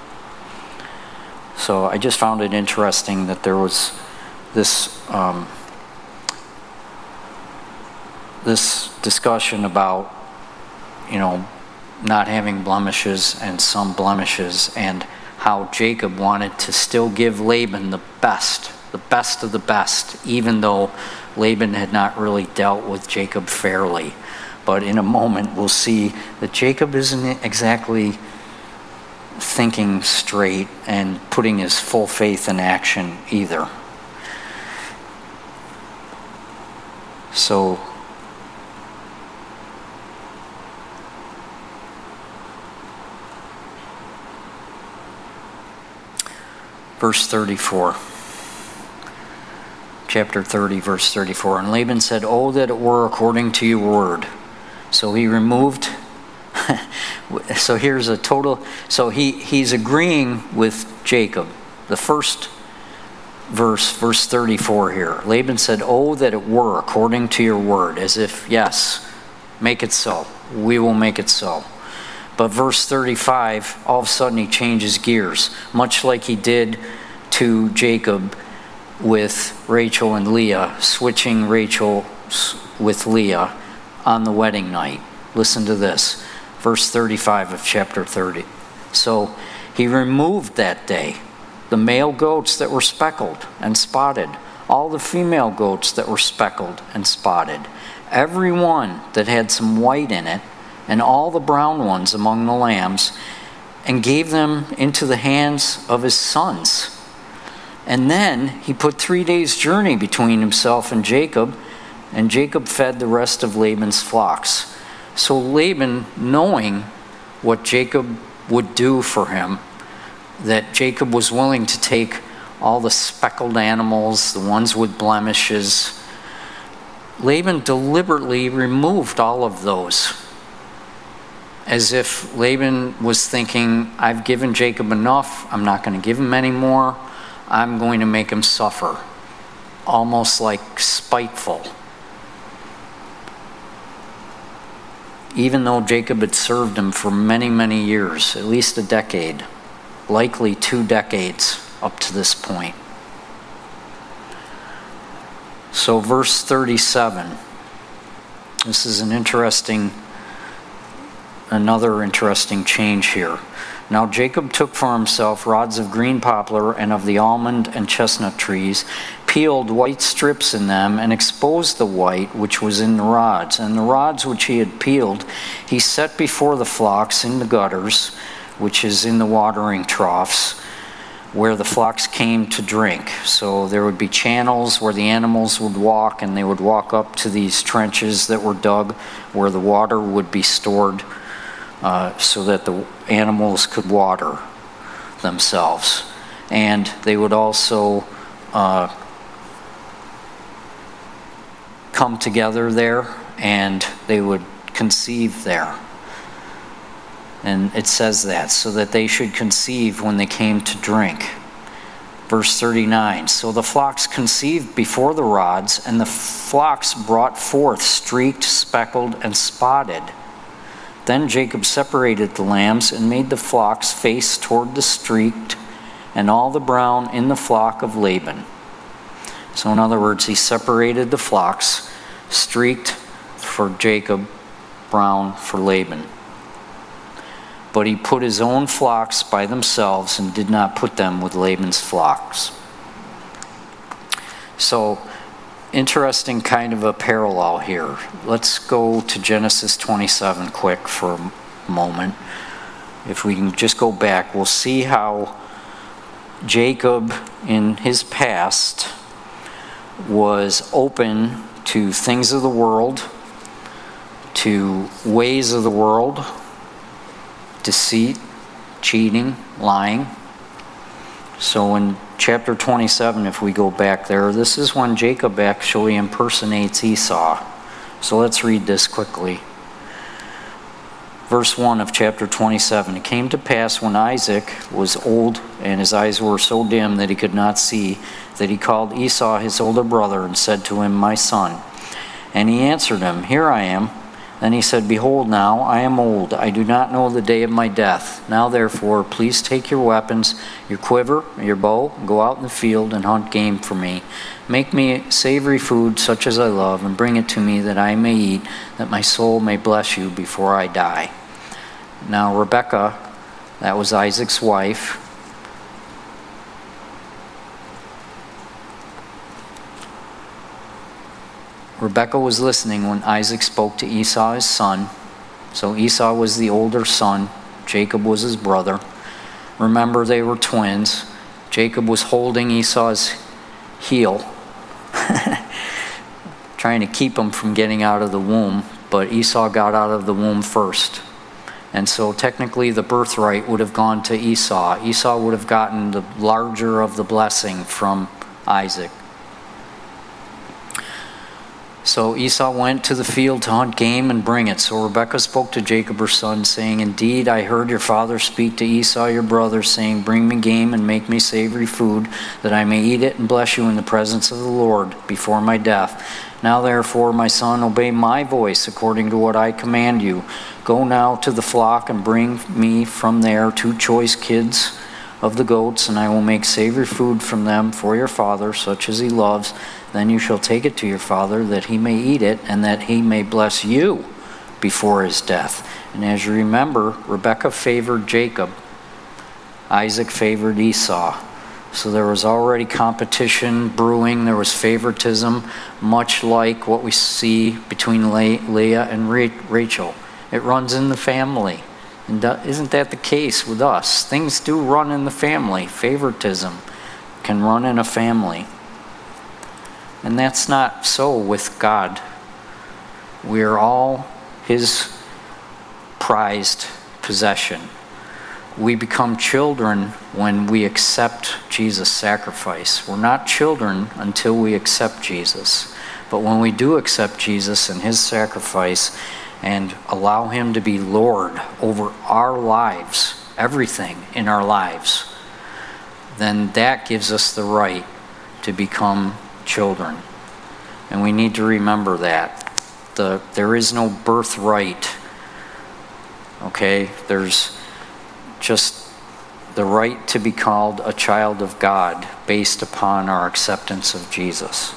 So I just found it interesting that there was this um, this discussion about, you know, not having blemishes and some blemishes, and how Jacob wanted to still give Laban the best, the best of the best, even though Laban had not really dealt with Jacob fairly. But in a moment we'll see that Jacob isn't exactly thinking straight and putting his full faith in action either. So verse thirty-four. Chapter thirty, verse thirty-four. And Laban said, "Oh, that it were according to your word." So he removed, so here's a total, so he, he's agreeing with Jacob. The first verse, verse thirty-four here. Laban said, "Oh, that it were according to your word," as if, yes, make it so. We will make it so. But verse thirty-five, all of a sudden he changes gears, much like he did to Jacob with Rachel and Leah, switching Rachel with Leah on the wedding night. Listen to this, verse thirty-five of chapter thirty. So he removed that day the male goats that were speckled and spotted, all the female goats that were speckled and spotted, every one that had some white in it, and all the brown ones among the lambs, and gave them into the hands of his sons. And then he put three days' journey between himself and Jacob, and Jacob fed the rest of Laban's flocks. So Laban, knowing what Jacob would do for him, that Jacob was willing to take all the speckled animals, the ones with blemishes, Laban deliberately removed all of those. As if Laban was thinking, I've given Jacob enough, I'm not going to give him any more, I'm going to make him suffer. Almost like spiteful. Even though Jacob had served him for many, many years, at least a decade, likely two decades up to this point. So verse thirty-seven, this is an interesting, another interesting change here. Now Jacob took for himself rods of green poplar and of the almond and chestnut trees, peeled white strips in them, and exposed the white which was in the rods. And the rods which he had peeled he set before the flocks in the gutters, which is in the watering troughs, where the flocks came to drink. So there would be channels where the animals would walk, and they would walk up to these trenches that were dug where the water would be stored, uh, so that the animals could water themselves. And they would also uh, come together there, and they would conceive there. And it says that, so that they should conceive when they came to drink. Verse thirty-nine, so the flocks conceived before the rods, and the flocks brought forth streaked, speckled, and spotted. Then Jacob separated the lambs and made the flocks face toward the streaked, and all the brown in the flock of Laban. So in other words, he separated the flocks, streaked for Jacob, brown for Laban. But he put his own flocks by themselves and did not put them with Laban's flocks. So, interesting kind of a parallel here. Let's go to Genesis twenty-seven quick for a moment. If we can just go back, we'll see how Jacob in his past was open to things of the world, to ways of the world, deceit, cheating, lying. So in chapter twenty-seven, if we go back there, this is when Jacob actually impersonates Esau. So let's read this quickly. Verse one of chapter twenty-seven, it came to pass when Isaac was old and his eyes were so dim that he could not see, that he called Esau his older brother and said to him, my son. And he answered him, here I am. Then he said, Behold now, I am old. I do not know the day of my death. Now therefore, please take your weapons, your quiver, your bow, and go out in the field and hunt game for me. Make me savory food such as I love, and bring it to me that I may eat, that my soul may bless you before I die. Now Rebekah, that was Isaac's wife, Rebekah was listening when Isaac spoke to Esau, his son. So Esau was the older son. Jacob was his brother. Remember, they were twins. Jacob was holding Esau's heel, trying to keep him from getting out of the womb. But Esau got out of the womb first. And so technically the birthright would have gone to Esau. Esau would have gotten the larger of the blessing from Isaac. So Esau went to the field to hunt game and bring it. So Rebekah spoke to Jacob her son, saying, Indeed, I heard your father speak to Esau your brother, saying, Bring me game and make me savory food, that I may eat it and bless you in the presence of the Lord before my death. Now therefore, my son, obey my voice according to what I command you. Go now to the flock and bring me from there two choice kids of the goats, and I will make savory food from them for your father, such as he loves. Then you shall take it to your father, that he may eat it, and that he may bless you before his death. And as you remember, Rebekah favored Jacob. Isaac favored Esau. So there was already competition brewing. There was favoritism, much like what we see between Le- Leah and Rachel. It runs in the family. And isn't that the case with us? Things do run in the family. Favoritism can run in a family. And that's not so with God. We are all his prized possession. We become children when we accept Jesus' sacrifice. We're not children until we accept Jesus. But when we do accept Jesus and his sacrifice and allow him to be Lord over our lives, everything in our lives, then that gives us the right to become children. And we need to remember that. The, there is no birthright. Okay? There's just the right to be called a child of God based upon our acceptance of Jesus.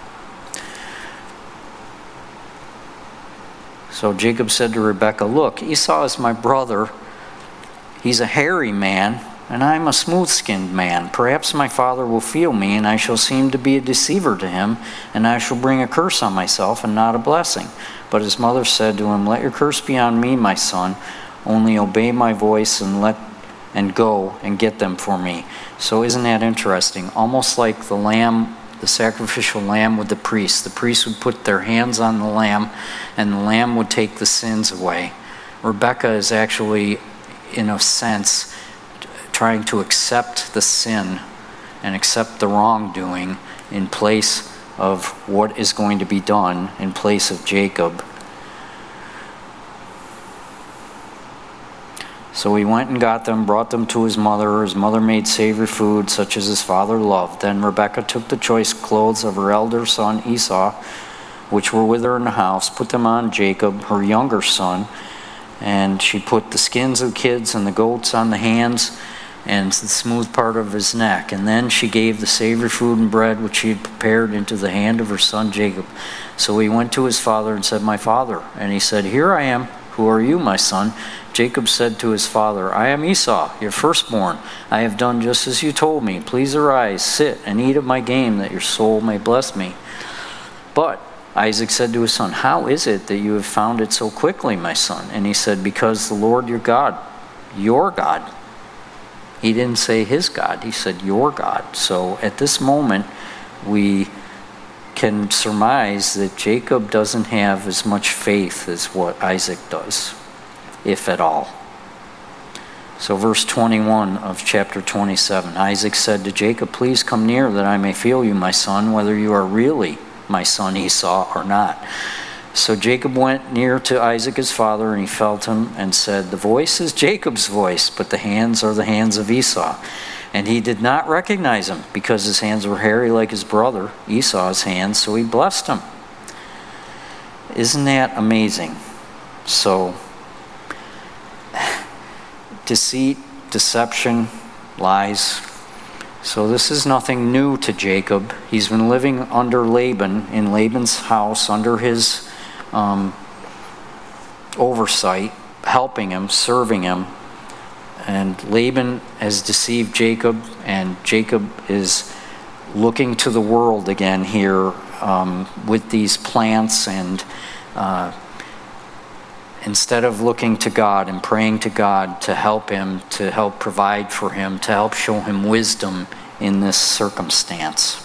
So Jacob said to Rebekah, Look, Esau is my brother. He's a hairy man, and I am a smooth-skinned man. Perhaps my father will feel me, and I shall seem to be a deceiver to him, and I shall bring a curse on myself and not a blessing. But his mother said to him, Let your curse be on me, my son. Only obey my voice and let and go and get them for me. So isn't that interesting? Almost like the lamb, the sacrificial lamb with the priest. The priest would put their hands on the lamb, and the lamb would take the sins away. Rebekah is actually, in a sense, trying to accept the sin and accept the wrongdoing in place of what is going to be done in place of Jacob. So he went and got them, brought them to his mother. His mother made savory food, such as his father loved. Then Rebekah took the choice clothes of her elder son Esau, which were with her in the house, put them on Jacob, her younger son, and she put the skins of the kids and the goats on the hands and the smooth part of his neck. And then she gave the savory food and bread which she had prepared into the hand of her son Jacob. So he went to his father and said, My father. And he said, Here I am. Who are you, my son? Jacob said to his father, I am Esau, your firstborn. I have done just as you told me. Please arise, sit, and eat of my game, that your soul may bless me. But Isaac said to his son, How is it that you have found it so quickly, my son? And he said, Because the Lord your God, your God. He didn't say his God, he said your God. So at this moment, we can surmise that Jacob doesn't have as much faith as what Isaac does, if at all. So verse twenty-one of chapter twenty-seven, Isaac said to Jacob, Please come near that I may feel you, my son, whether you are really my son Esau or not. So Jacob went near to Isaac his father, and he felt him and said, The voice is Jacob's voice, but the hands are the hands of Esau. And he did not recognize him, because his hands were hairy like his brother Esau's hands, so he blessed him. Isn't that amazing? So, deceit, deception, lies. So this is nothing new to Jacob. He's been living under Laban, in Laban's house, under his um, oversight, helping him, serving him. And Laban has deceived Jacob, and Jacob is looking to the world again here um, with these plants, and uh, instead of looking to God and praying to God to help him, to help provide for him, to help show him wisdom in this circumstance.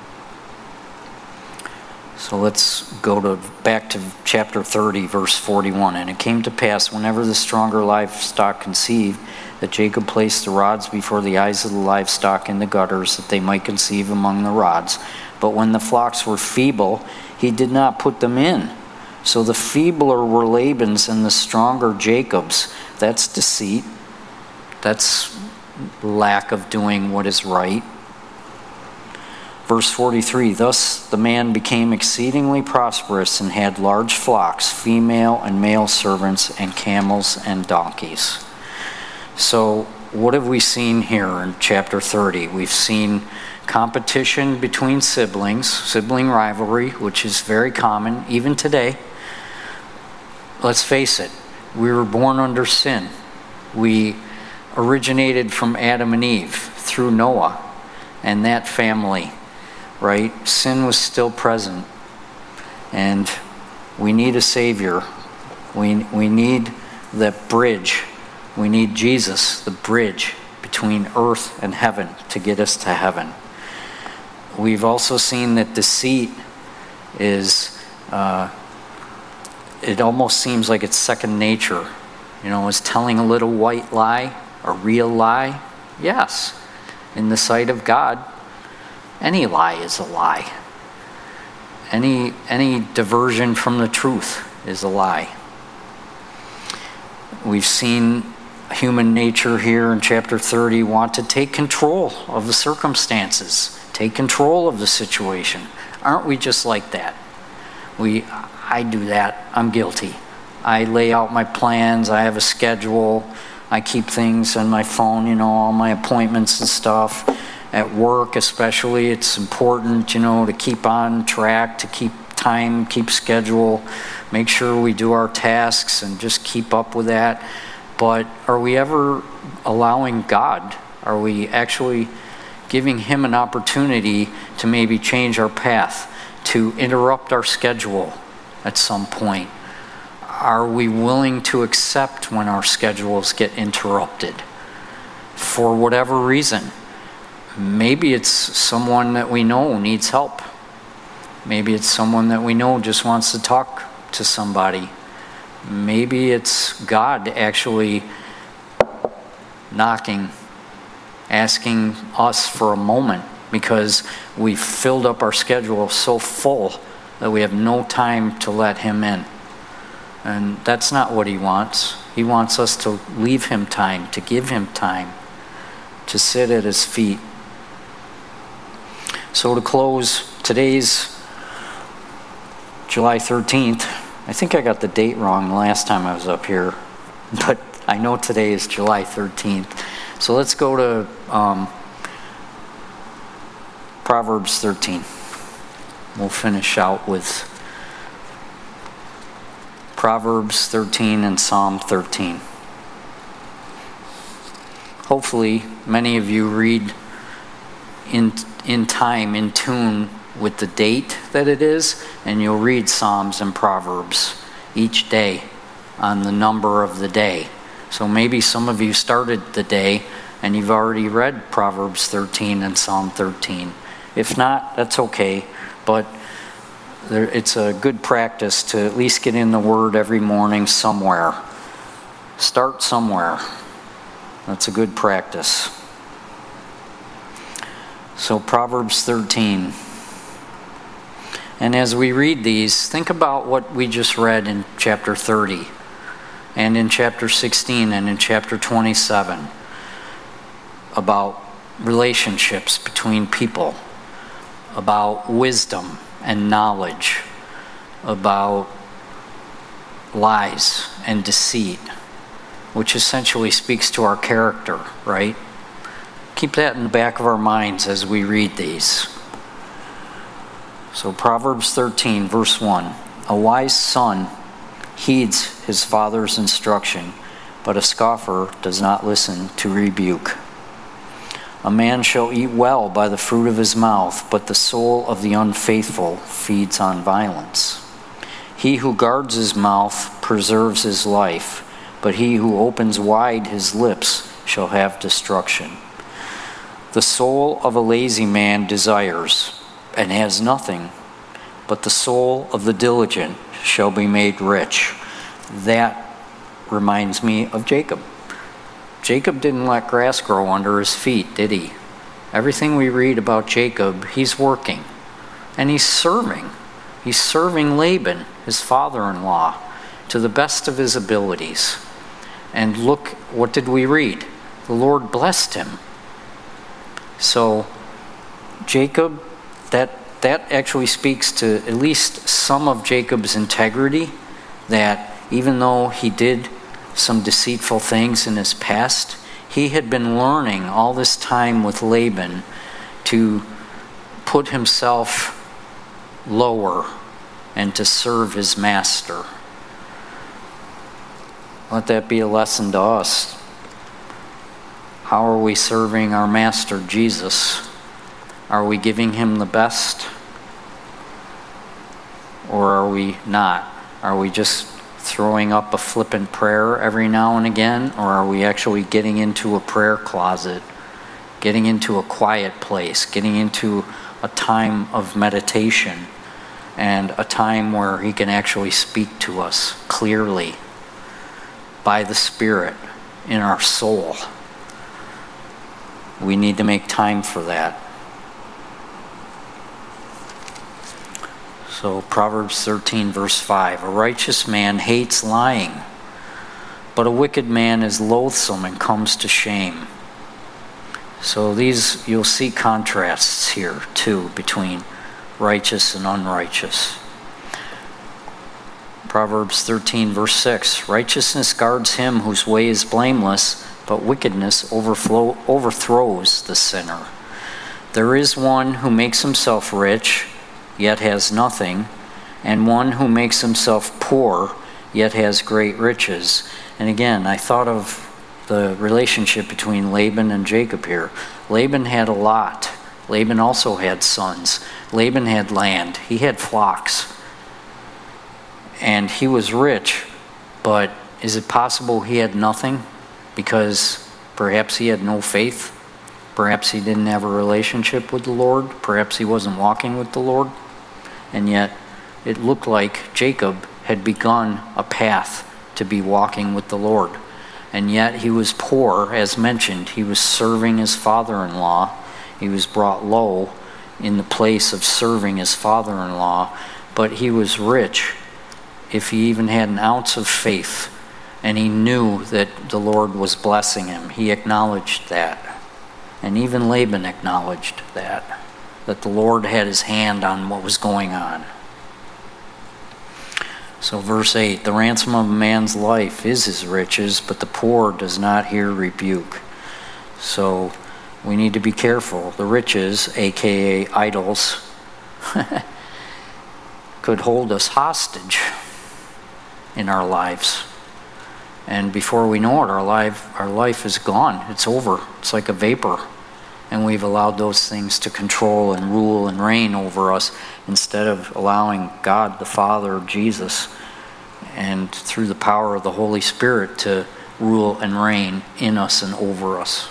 So let's go to back to chapter thirty, verse forty-one. And it came to pass, whenever the stronger livestock conceived, that Jacob placed the rods before the eyes of the livestock in the gutters, that they might conceive among the rods. But when the flocks were feeble, he did not put them in. So the feebler were Laban's and the stronger Jacob's. That's deceit. That's lack of doing what is right. Verse forty-three, thus the man became exceedingly prosperous and had large flocks, female and male servants, and camels and donkeys. So what have we seen here in chapter thirty? We've seen competition between siblings, sibling rivalry, which is very common even today. Let's face it, we were born under sin. We originated from Adam and Eve through Noah and that family, right? Sin was still present, and we need a Savior. We, we need that bridge. We need Jesus, the bridge between earth and heaven, to get us to heaven. We've also seen that deceit is, uh, it almost seems like it's second nature. You know, is telling a little white lie a real lie? Yes. In the sight of God, any lie is a lie. Any, any diversion from the truth is a lie. We've seen human nature here in chapter thirty want to take control of the circumstances, take control of the situation. Aren't we just like that? We, I do that. I'm guilty. I lay out my plans. I have a schedule. I keep things on my phone, you know, all my appointments and stuff. At work especially, it's important, you know, to keep on track, to keep time, keep schedule, make sure we do our tasks and just keep up with that. But are we ever allowing God? Are we actually giving him an opportunity to maybe change our path, to interrupt our schedule at some point? Are we willing to accept when our schedules get interrupted for whatever reason? Maybe it's someone that we know needs help. Maybe it's someone that we know just wants to talk to somebody. Maybe it's God actually knocking, asking us for a moment because we've filled up our schedule so full that we have no time to let him in. And that's not what he wants. He wants us to leave him time, to give him time, to sit at his feet. So to close, today's July thirteenth. I think I got the date wrong the last time I was up here, but I know today is July thirteenth. So let's go to um, Proverbs thirteen. We'll finish out with Proverbs thirteen and Psalm thirteen. Hopefully, many of you read in in time, in tune with the date that it is, and you'll read Psalms and Proverbs each day on the number of the day. So maybe some of you started the day and you've already read Proverbs thirteen and Psalm thirteen. If not, that's okay, but there, it's a good practice to at least get in the Word every morning somewhere. Start somewhere. That's a good practice. So Proverbs thirteen. And as we read these, think about what we just read in chapter thirty and in chapter sixteen and in chapter twenty-seven about relationships between people, about wisdom and knowledge, about lies and deceit, which essentially speaks to our character, right? Keep that in the back of our minds as we read these. So Proverbs thirteen, verse one. A wise son heeds his father's instruction, but a scoffer does not listen to rebuke. A man shall eat well by the fruit of his mouth, but the soul of the unfaithful feeds on violence. He who guards his mouth preserves his life, but he who opens wide his lips shall have destruction. The soul of a lazy man desires, and has nothing, but the soul of the diligent shall be made rich. That reminds me of Jacob. Jacob didn't let grass grow under his feet, did he? Everything we read about Jacob, he's working, and he's serving. He's serving Laban, his father-in-law, to the best of his abilities. And look, what did we read? The Lord blessed him. So, Jacob, that that actually speaks to at least some of Jacob's integrity, that even though he did some deceitful things in his past, he had been learning all this time with Laban to put himself lower and to serve his master. Let that be a lesson to us. How are we serving our master, Jesus? Are we giving him the best? Or are we not? Are we just throwing up a flippant prayer every now and again? Or are we actually getting into a prayer closet, getting into a quiet place, getting into a time of meditation and a time where he can actually speak to us clearly by the Spirit in our soul? We need to make time for that. So Proverbs thirteen, verse five. A righteous man hates lying, but a wicked man is loathsome and comes to shame. So these, you'll see contrasts here too between righteous and unrighteous. Proverbs thirteen, verse six. Righteousness guards him whose way is blameless, but wickedness overflow, overthrows the sinner. There is one who makes himself rich, yet has nothing, and one who makes himself poor, yet has great riches. And again, I thought of the relationship between Laban and Jacob here. Laban had a lot. Laban also had sons. Laban had land. He had flocks. And he was rich, but is it possible he had nothing? Because perhaps he had no faith. Perhaps he didn't have a relationship with the Lord. Perhaps he wasn't walking with the Lord. And yet it looked like Jacob had begun a path to be walking with the Lord. And yet he was poor, as mentioned. He was serving his father-in-law. He was brought low in the place of serving his father-in-law. But he was rich if he even had an ounce of faith. And he knew that the Lord was blessing him. He acknowledged that. And even Laban acknowledged that, that the Lord had his hand on what was going on. So verse eight, the ransom of a man's life is his riches, but the poor does not hear rebuke. So we need to be careful. The riches, aka idols, could hold us hostage in our lives. And before we know it, our life, our life is gone. It's over. It's like a vapor. And we've allowed those things to control and rule and reign over us instead of allowing God, the Father, Jesus, and through the power of the Holy Spirit to rule and reign in us and over us.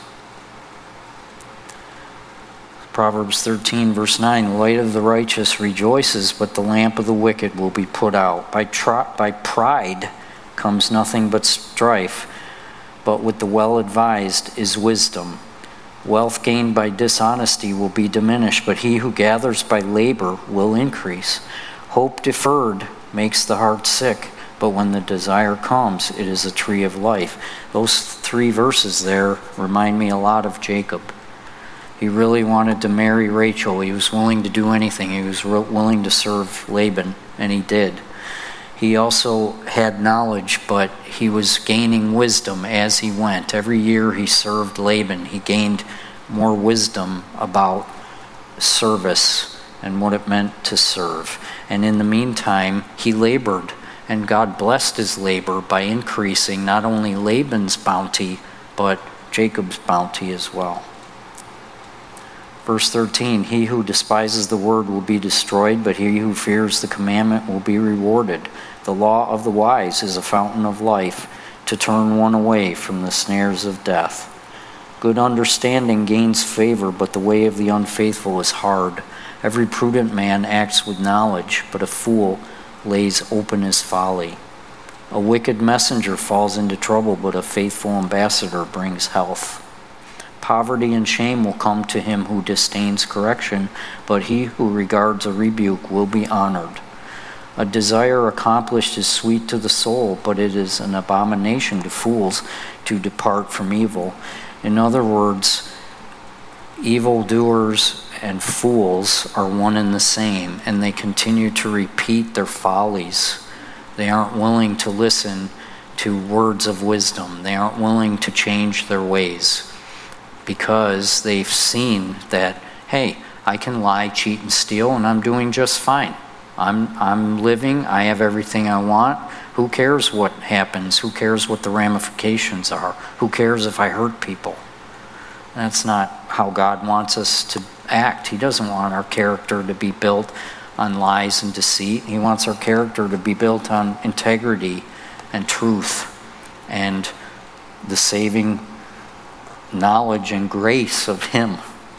Proverbs thirteen, verse nine, the light of the righteous rejoices, but the lamp of the wicked will be put out. By, tri- by pride comes nothing but strife, but with the well-advised is wisdom. Wealth gained by dishonesty will be diminished, but he who gathers by labor will increase. Hope deferred makes the heart sick, but when the desire comes, it is a tree of life. Those three verses there remind me a lot of Jacob. He really wanted to marry Rachel. He was willing to do anything. He was willing to serve Laban, and he did. He also had knowledge, but he was gaining wisdom as he went. Every year he served Laban. He gained more wisdom about service and what it meant to serve. And in the meantime, he labored, and God blessed his labor by increasing not only Laban's bounty, but Jacob's bounty as well. Verse thirteen, he who despises the word will be destroyed, but he who fears the commandment will be rewarded. The law of the wise is a fountain of life, to turn one away from the snares of death. Good understanding gains favor, but the way of the unfaithful is hard. Every prudent man acts with knowledge, but a fool lays open his folly. A wicked messenger falls into trouble, but a faithful ambassador brings health. Poverty and shame will come to him who disdains correction, but he who regards a rebuke will be honored. A desire accomplished is sweet to the soul, but it is an abomination to fools to depart from evil. In other words, evildoers and fools are one and the same, and they continue to repeat their follies. They aren't willing to listen to words of wisdom. They aren't willing to change their ways because they've seen that, hey, I can lie, cheat, and steal, and I'm doing just fine. I'm I'm living, I have everything I want. Who cares what happens? Who cares what the ramifications are? Who cares if I hurt people? That's not how God wants us to act. He doesn't want our character to be built on lies and deceit. He wants our character to be built on integrity and truth and the saving knowledge and grace of him.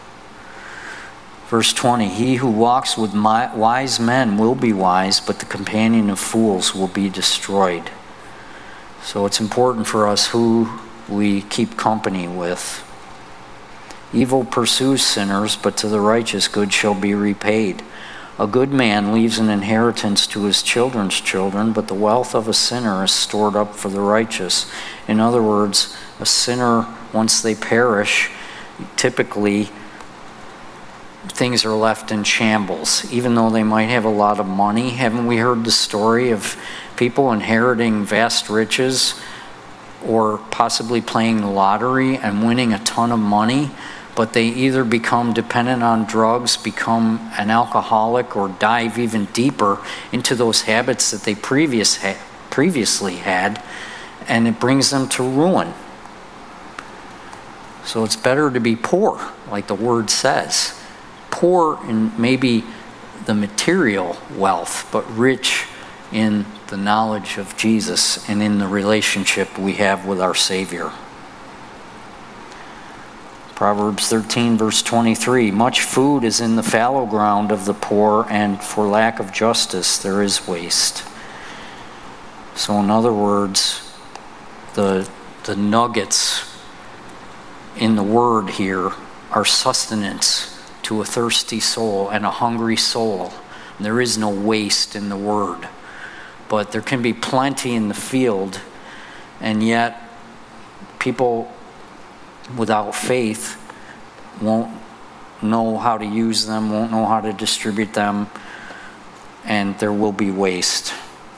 Verse twenty, he who walks with my, wise men will be wise, but the companion of fools will be destroyed. So it's important for us who we keep company with. Evil pursues sinners, but to the righteous good shall be repaid. A good man leaves an inheritance to his children's children, but the wealth of a sinner is stored up for the righteous. In other words, a sinner, once they perish, typically things are left in shambles, even though they might have a lot of money. Haven't we heard the story of people inheriting vast riches or possibly playing the lottery and winning a ton of money, but they either become dependent on drugs, become an alcoholic, or dive even deeper into those habits that they previous ha- previously had, and it brings them to ruin. So it's better to be poor, like the word says. Poor in maybe the material wealth, but rich in the knowledge of Jesus and in the relationship we have with our Savior. Proverbs thirteen, verse twenty-three, much food is in the fallow ground of the poor, and for lack of justice there is waste. So in other words, the, the nuggets in the word here are sustenance to a thirsty soul and a hungry soul. There is no waste in the word, but there can be plenty in the field, and yet people without faith won't know how to use them, won't know how to distribute them, and there will be waste.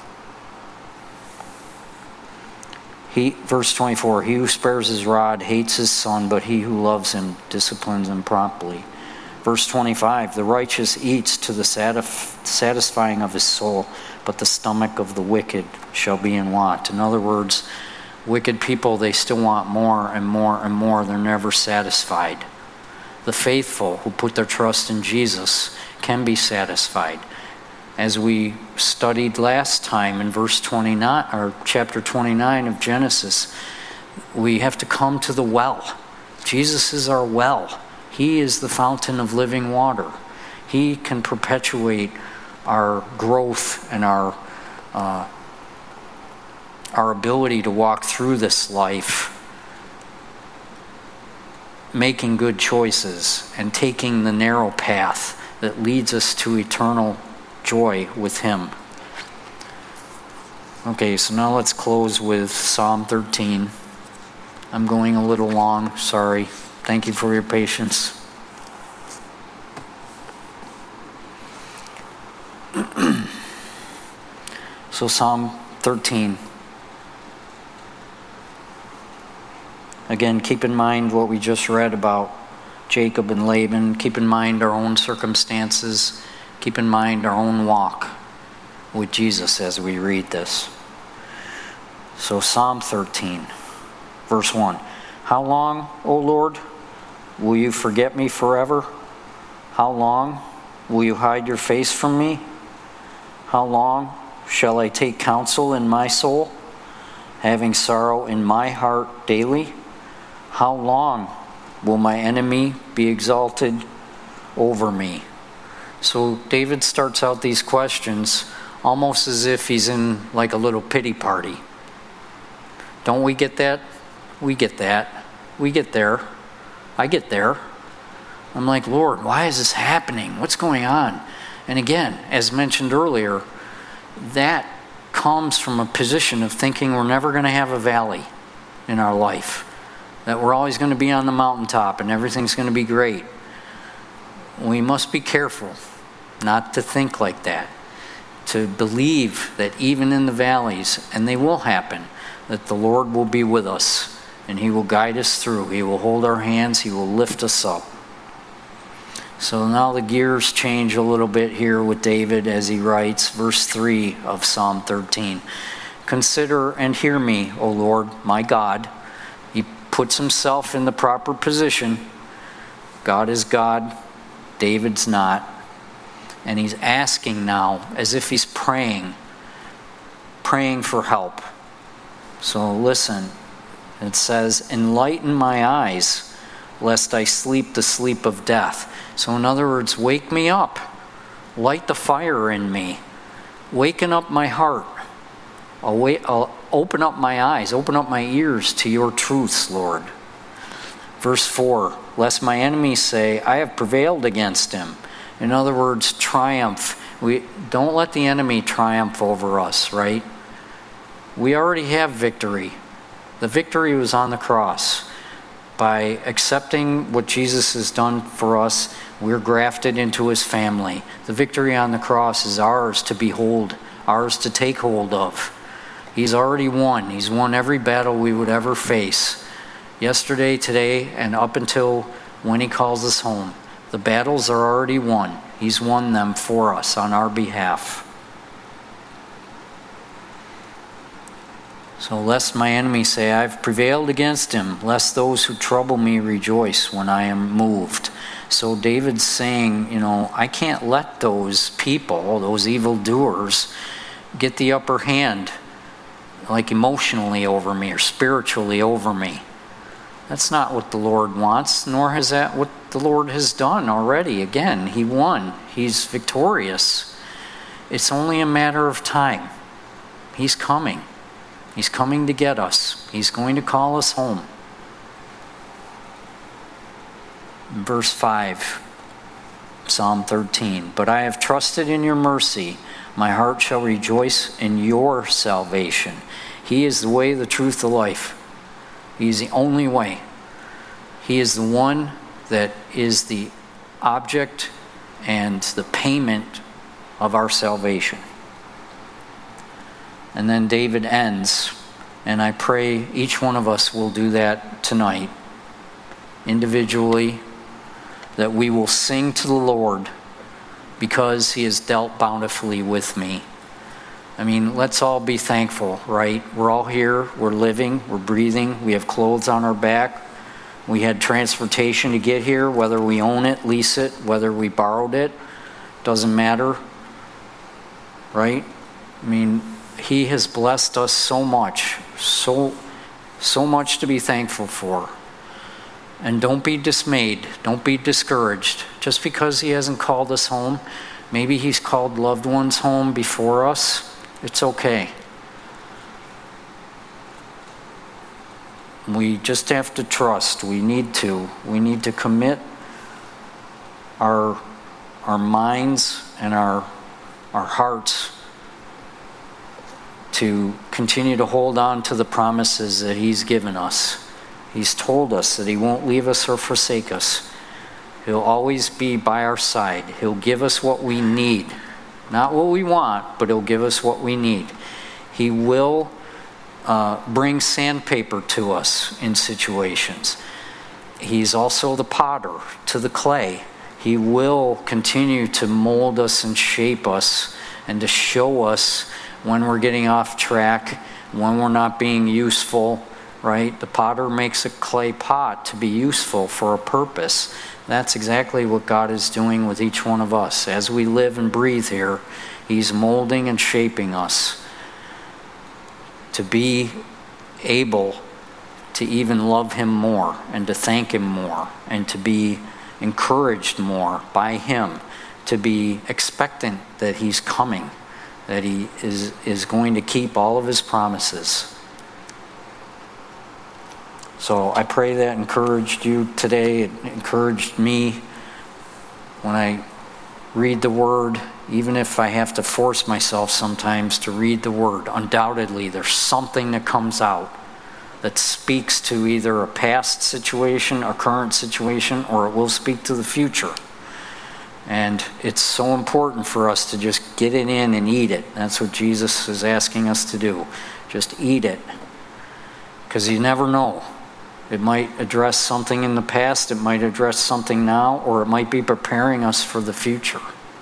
He, verse twenty-four, he who spares his rod hates his son, but he who loves him disciplines him promptly. Verse twenty-five, the righteous eats to the satisf- satisfying of his soul, but the stomach of the wicked shall be in want. In other words, wicked people, they still want more and more and more. They're never satisfied. The faithful who put their trust in Jesus can be satisfied. As we studied last time in verse twenty-nine, or chapter twenty-nine of Genesis, we have to come to the well. Jesus is our well. He is the fountain of living water. He can perpetuate our growth and our uh, our ability to walk through this life, making good choices and taking the narrow path that leads us to eternal joy with him. Okay, so now let's close with Psalm thirteen. I'm going a little long, sorry. Thank you for your patience. So So Psalm thirteen. Again, keep in mind what we just read about Jacob and Laban. Keep in mind our own circumstances. Keep in mind our own walk with Jesus as we read this. So Psalm thirteen, verse one. How long, O Lord, will you forget me forever? How long will you hide your face from me? How long shall I take counsel in my soul, having sorrow in my heart daily? How long will my enemy be exalted over me? So David starts out these questions almost as if he's in like a little pity party. Don't we get that? We get that. We get there. I get there. I'm like, Lord, why is this happening? What's going on? And again, as mentioned earlier, that comes from a position of thinking we're never going to have a valley in our life, that we're always going to be on the mountaintop and everything's going to be great. We must be careful not to think like that, to believe that even in the valleys, and they will happen, that the Lord will be with us and He will guide us through. He will hold our hands. He will lift us up. So now the gears change a little bit here with David as he writes, verse three of Psalm thirteen. Consider and hear me, O Lord, my God. He puts himself in the proper position. God is God. David's not. And he's asking now, as if he's praying, praying for help. So listen, it says, enlighten my eyes, lest I sleep the sleep of death. So in other words, wake me up. Light the fire in me. Waken up my heart. Awake, I'll open up my eyes, open up my ears to your truths, Lord. Verse four, lest my enemies say, I have prevailed against him. In other words, triumph. We don't let the enemy triumph over us, right? We already have victory. The victory was on the cross. By accepting what Jesus has done for us, we're grafted into his family. The victory on the cross is ours to behold, ours to take hold of. He's already won. He's won every battle we would ever face. Yesterday, today, and up until when he calls us home. The battles are already won. He's won them for us on our behalf. So lest my enemies say, I've prevailed against him, lest those who trouble me rejoice when I am moved. So David's saying, you know, I can't let those people, those evildoers, get the upper hand, like emotionally over me or spiritually over me. That's not what the Lord wants, nor is that what the Lord has done already. Again, he won. He's victorious. It's only a matter of time. He's coming. He's coming to get us. He's going to call us home. Verse five, Psalm thirteen. But I have trusted in your mercy. My heart shall rejoice in your salvation. He is the way, the truth, the life. He is the only way. He is the one that is the object and the payment of our salvation. And then David ends, and I pray each one of us will do that tonight, individually, that we will sing to the Lord because he has dealt bountifully with me. I mean, let's all be thankful, right? We're all here, we're living, we're breathing, we have clothes on our back. We had transportation to get here, whether we own it, lease it, whether we borrowed it, doesn't matter, right? I mean, he has blessed us so much, so, so much to be thankful for. And don't be dismayed, don't be discouraged. Just because he hasn't called us home, maybe he's called loved ones home before us, it's okay. We just have to trust. We need to. We need to commit our, our minds and our, our hearts to continue to hold on to the promises that he's given us. He's told us that he won't leave us or forsake us. He'll always be by our side. He'll give us what we need. Not what we want, but he'll give us what we need. He will uh, bring sandpaper to us in situations. He's also the potter to the clay. He will continue to mold us and shape us and to show us when we're getting off track, when we're not being useful, right? The potter makes a clay pot to be useful for a purpose. That's exactly what God is doing with each one of us. As we live and breathe here, He's molding and shaping us to be able to even love Him more and to thank Him more and to be encouraged more by Him, to be expectant that He's coming, that He is, is going to keep all of His promises. So I pray that encouraged you today. It encouraged me when I read the Word, even if I have to force myself sometimes to read the Word. Undoubtedly, there's something that comes out that speaks to either a past situation, a current situation, or it will speak to the future. And it's so important for us to just get it in and eat it. That's what Jesus is asking us to do. Just eat it. Because you never know. It might address something in the past, it might address something now, or it might be preparing us for the future.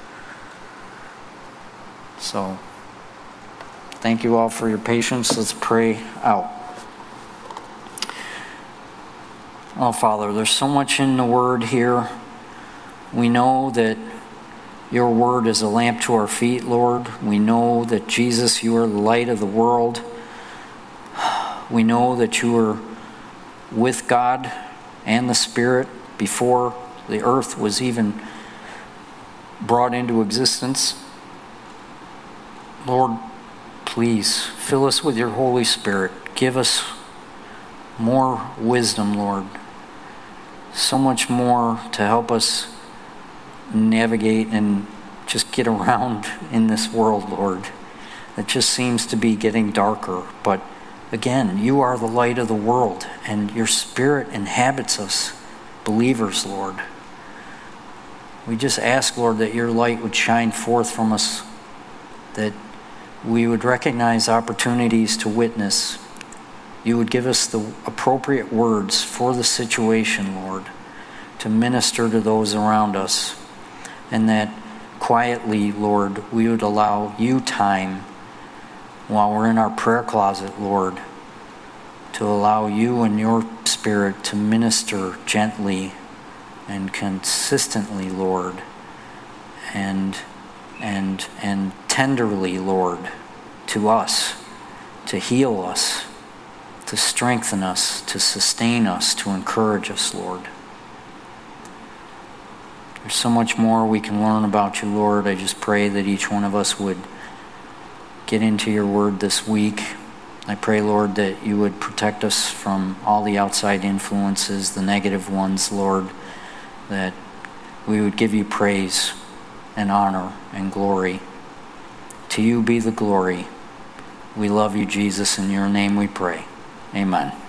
So, thank you all for your patience. Let's pray out. Oh, Father, there's so much in the Word here. We know that your Word is a lamp to our feet, Lord. We know that, Jesus, you are the light of the world. We know that you are with God and the Spirit before the earth was even brought into existence. Lord, please fill us with your Holy Spirit. Give us more wisdom, Lord. So much more to help us navigate and just get around in this world, Lord. It just seems to be getting darker. But again, you are the light of the world, and your Spirit inhabits us, believers, Lord. We just ask, Lord, that your light would shine forth from us, that we would recognize opportunities to witness. You would give us the appropriate words for the situation, Lord, to minister to those around us. And that quietly, Lord, we would allow you time while we're in our prayer closet, Lord, to allow you and your Spirit to minister gently and consistently, Lord, and and and tenderly, Lord, to us, to heal us, to strengthen us, to sustain us, to encourage us, Lord. There's so much more we can learn about you, Lord. I just pray that each one of us would get into your word this week. I pray, Lord, that you would protect us from all the outside influences, the negative ones, Lord, that we would give you praise and honor and glory. To you be the glory. We love you, Jesus. In your name we pray. Amen.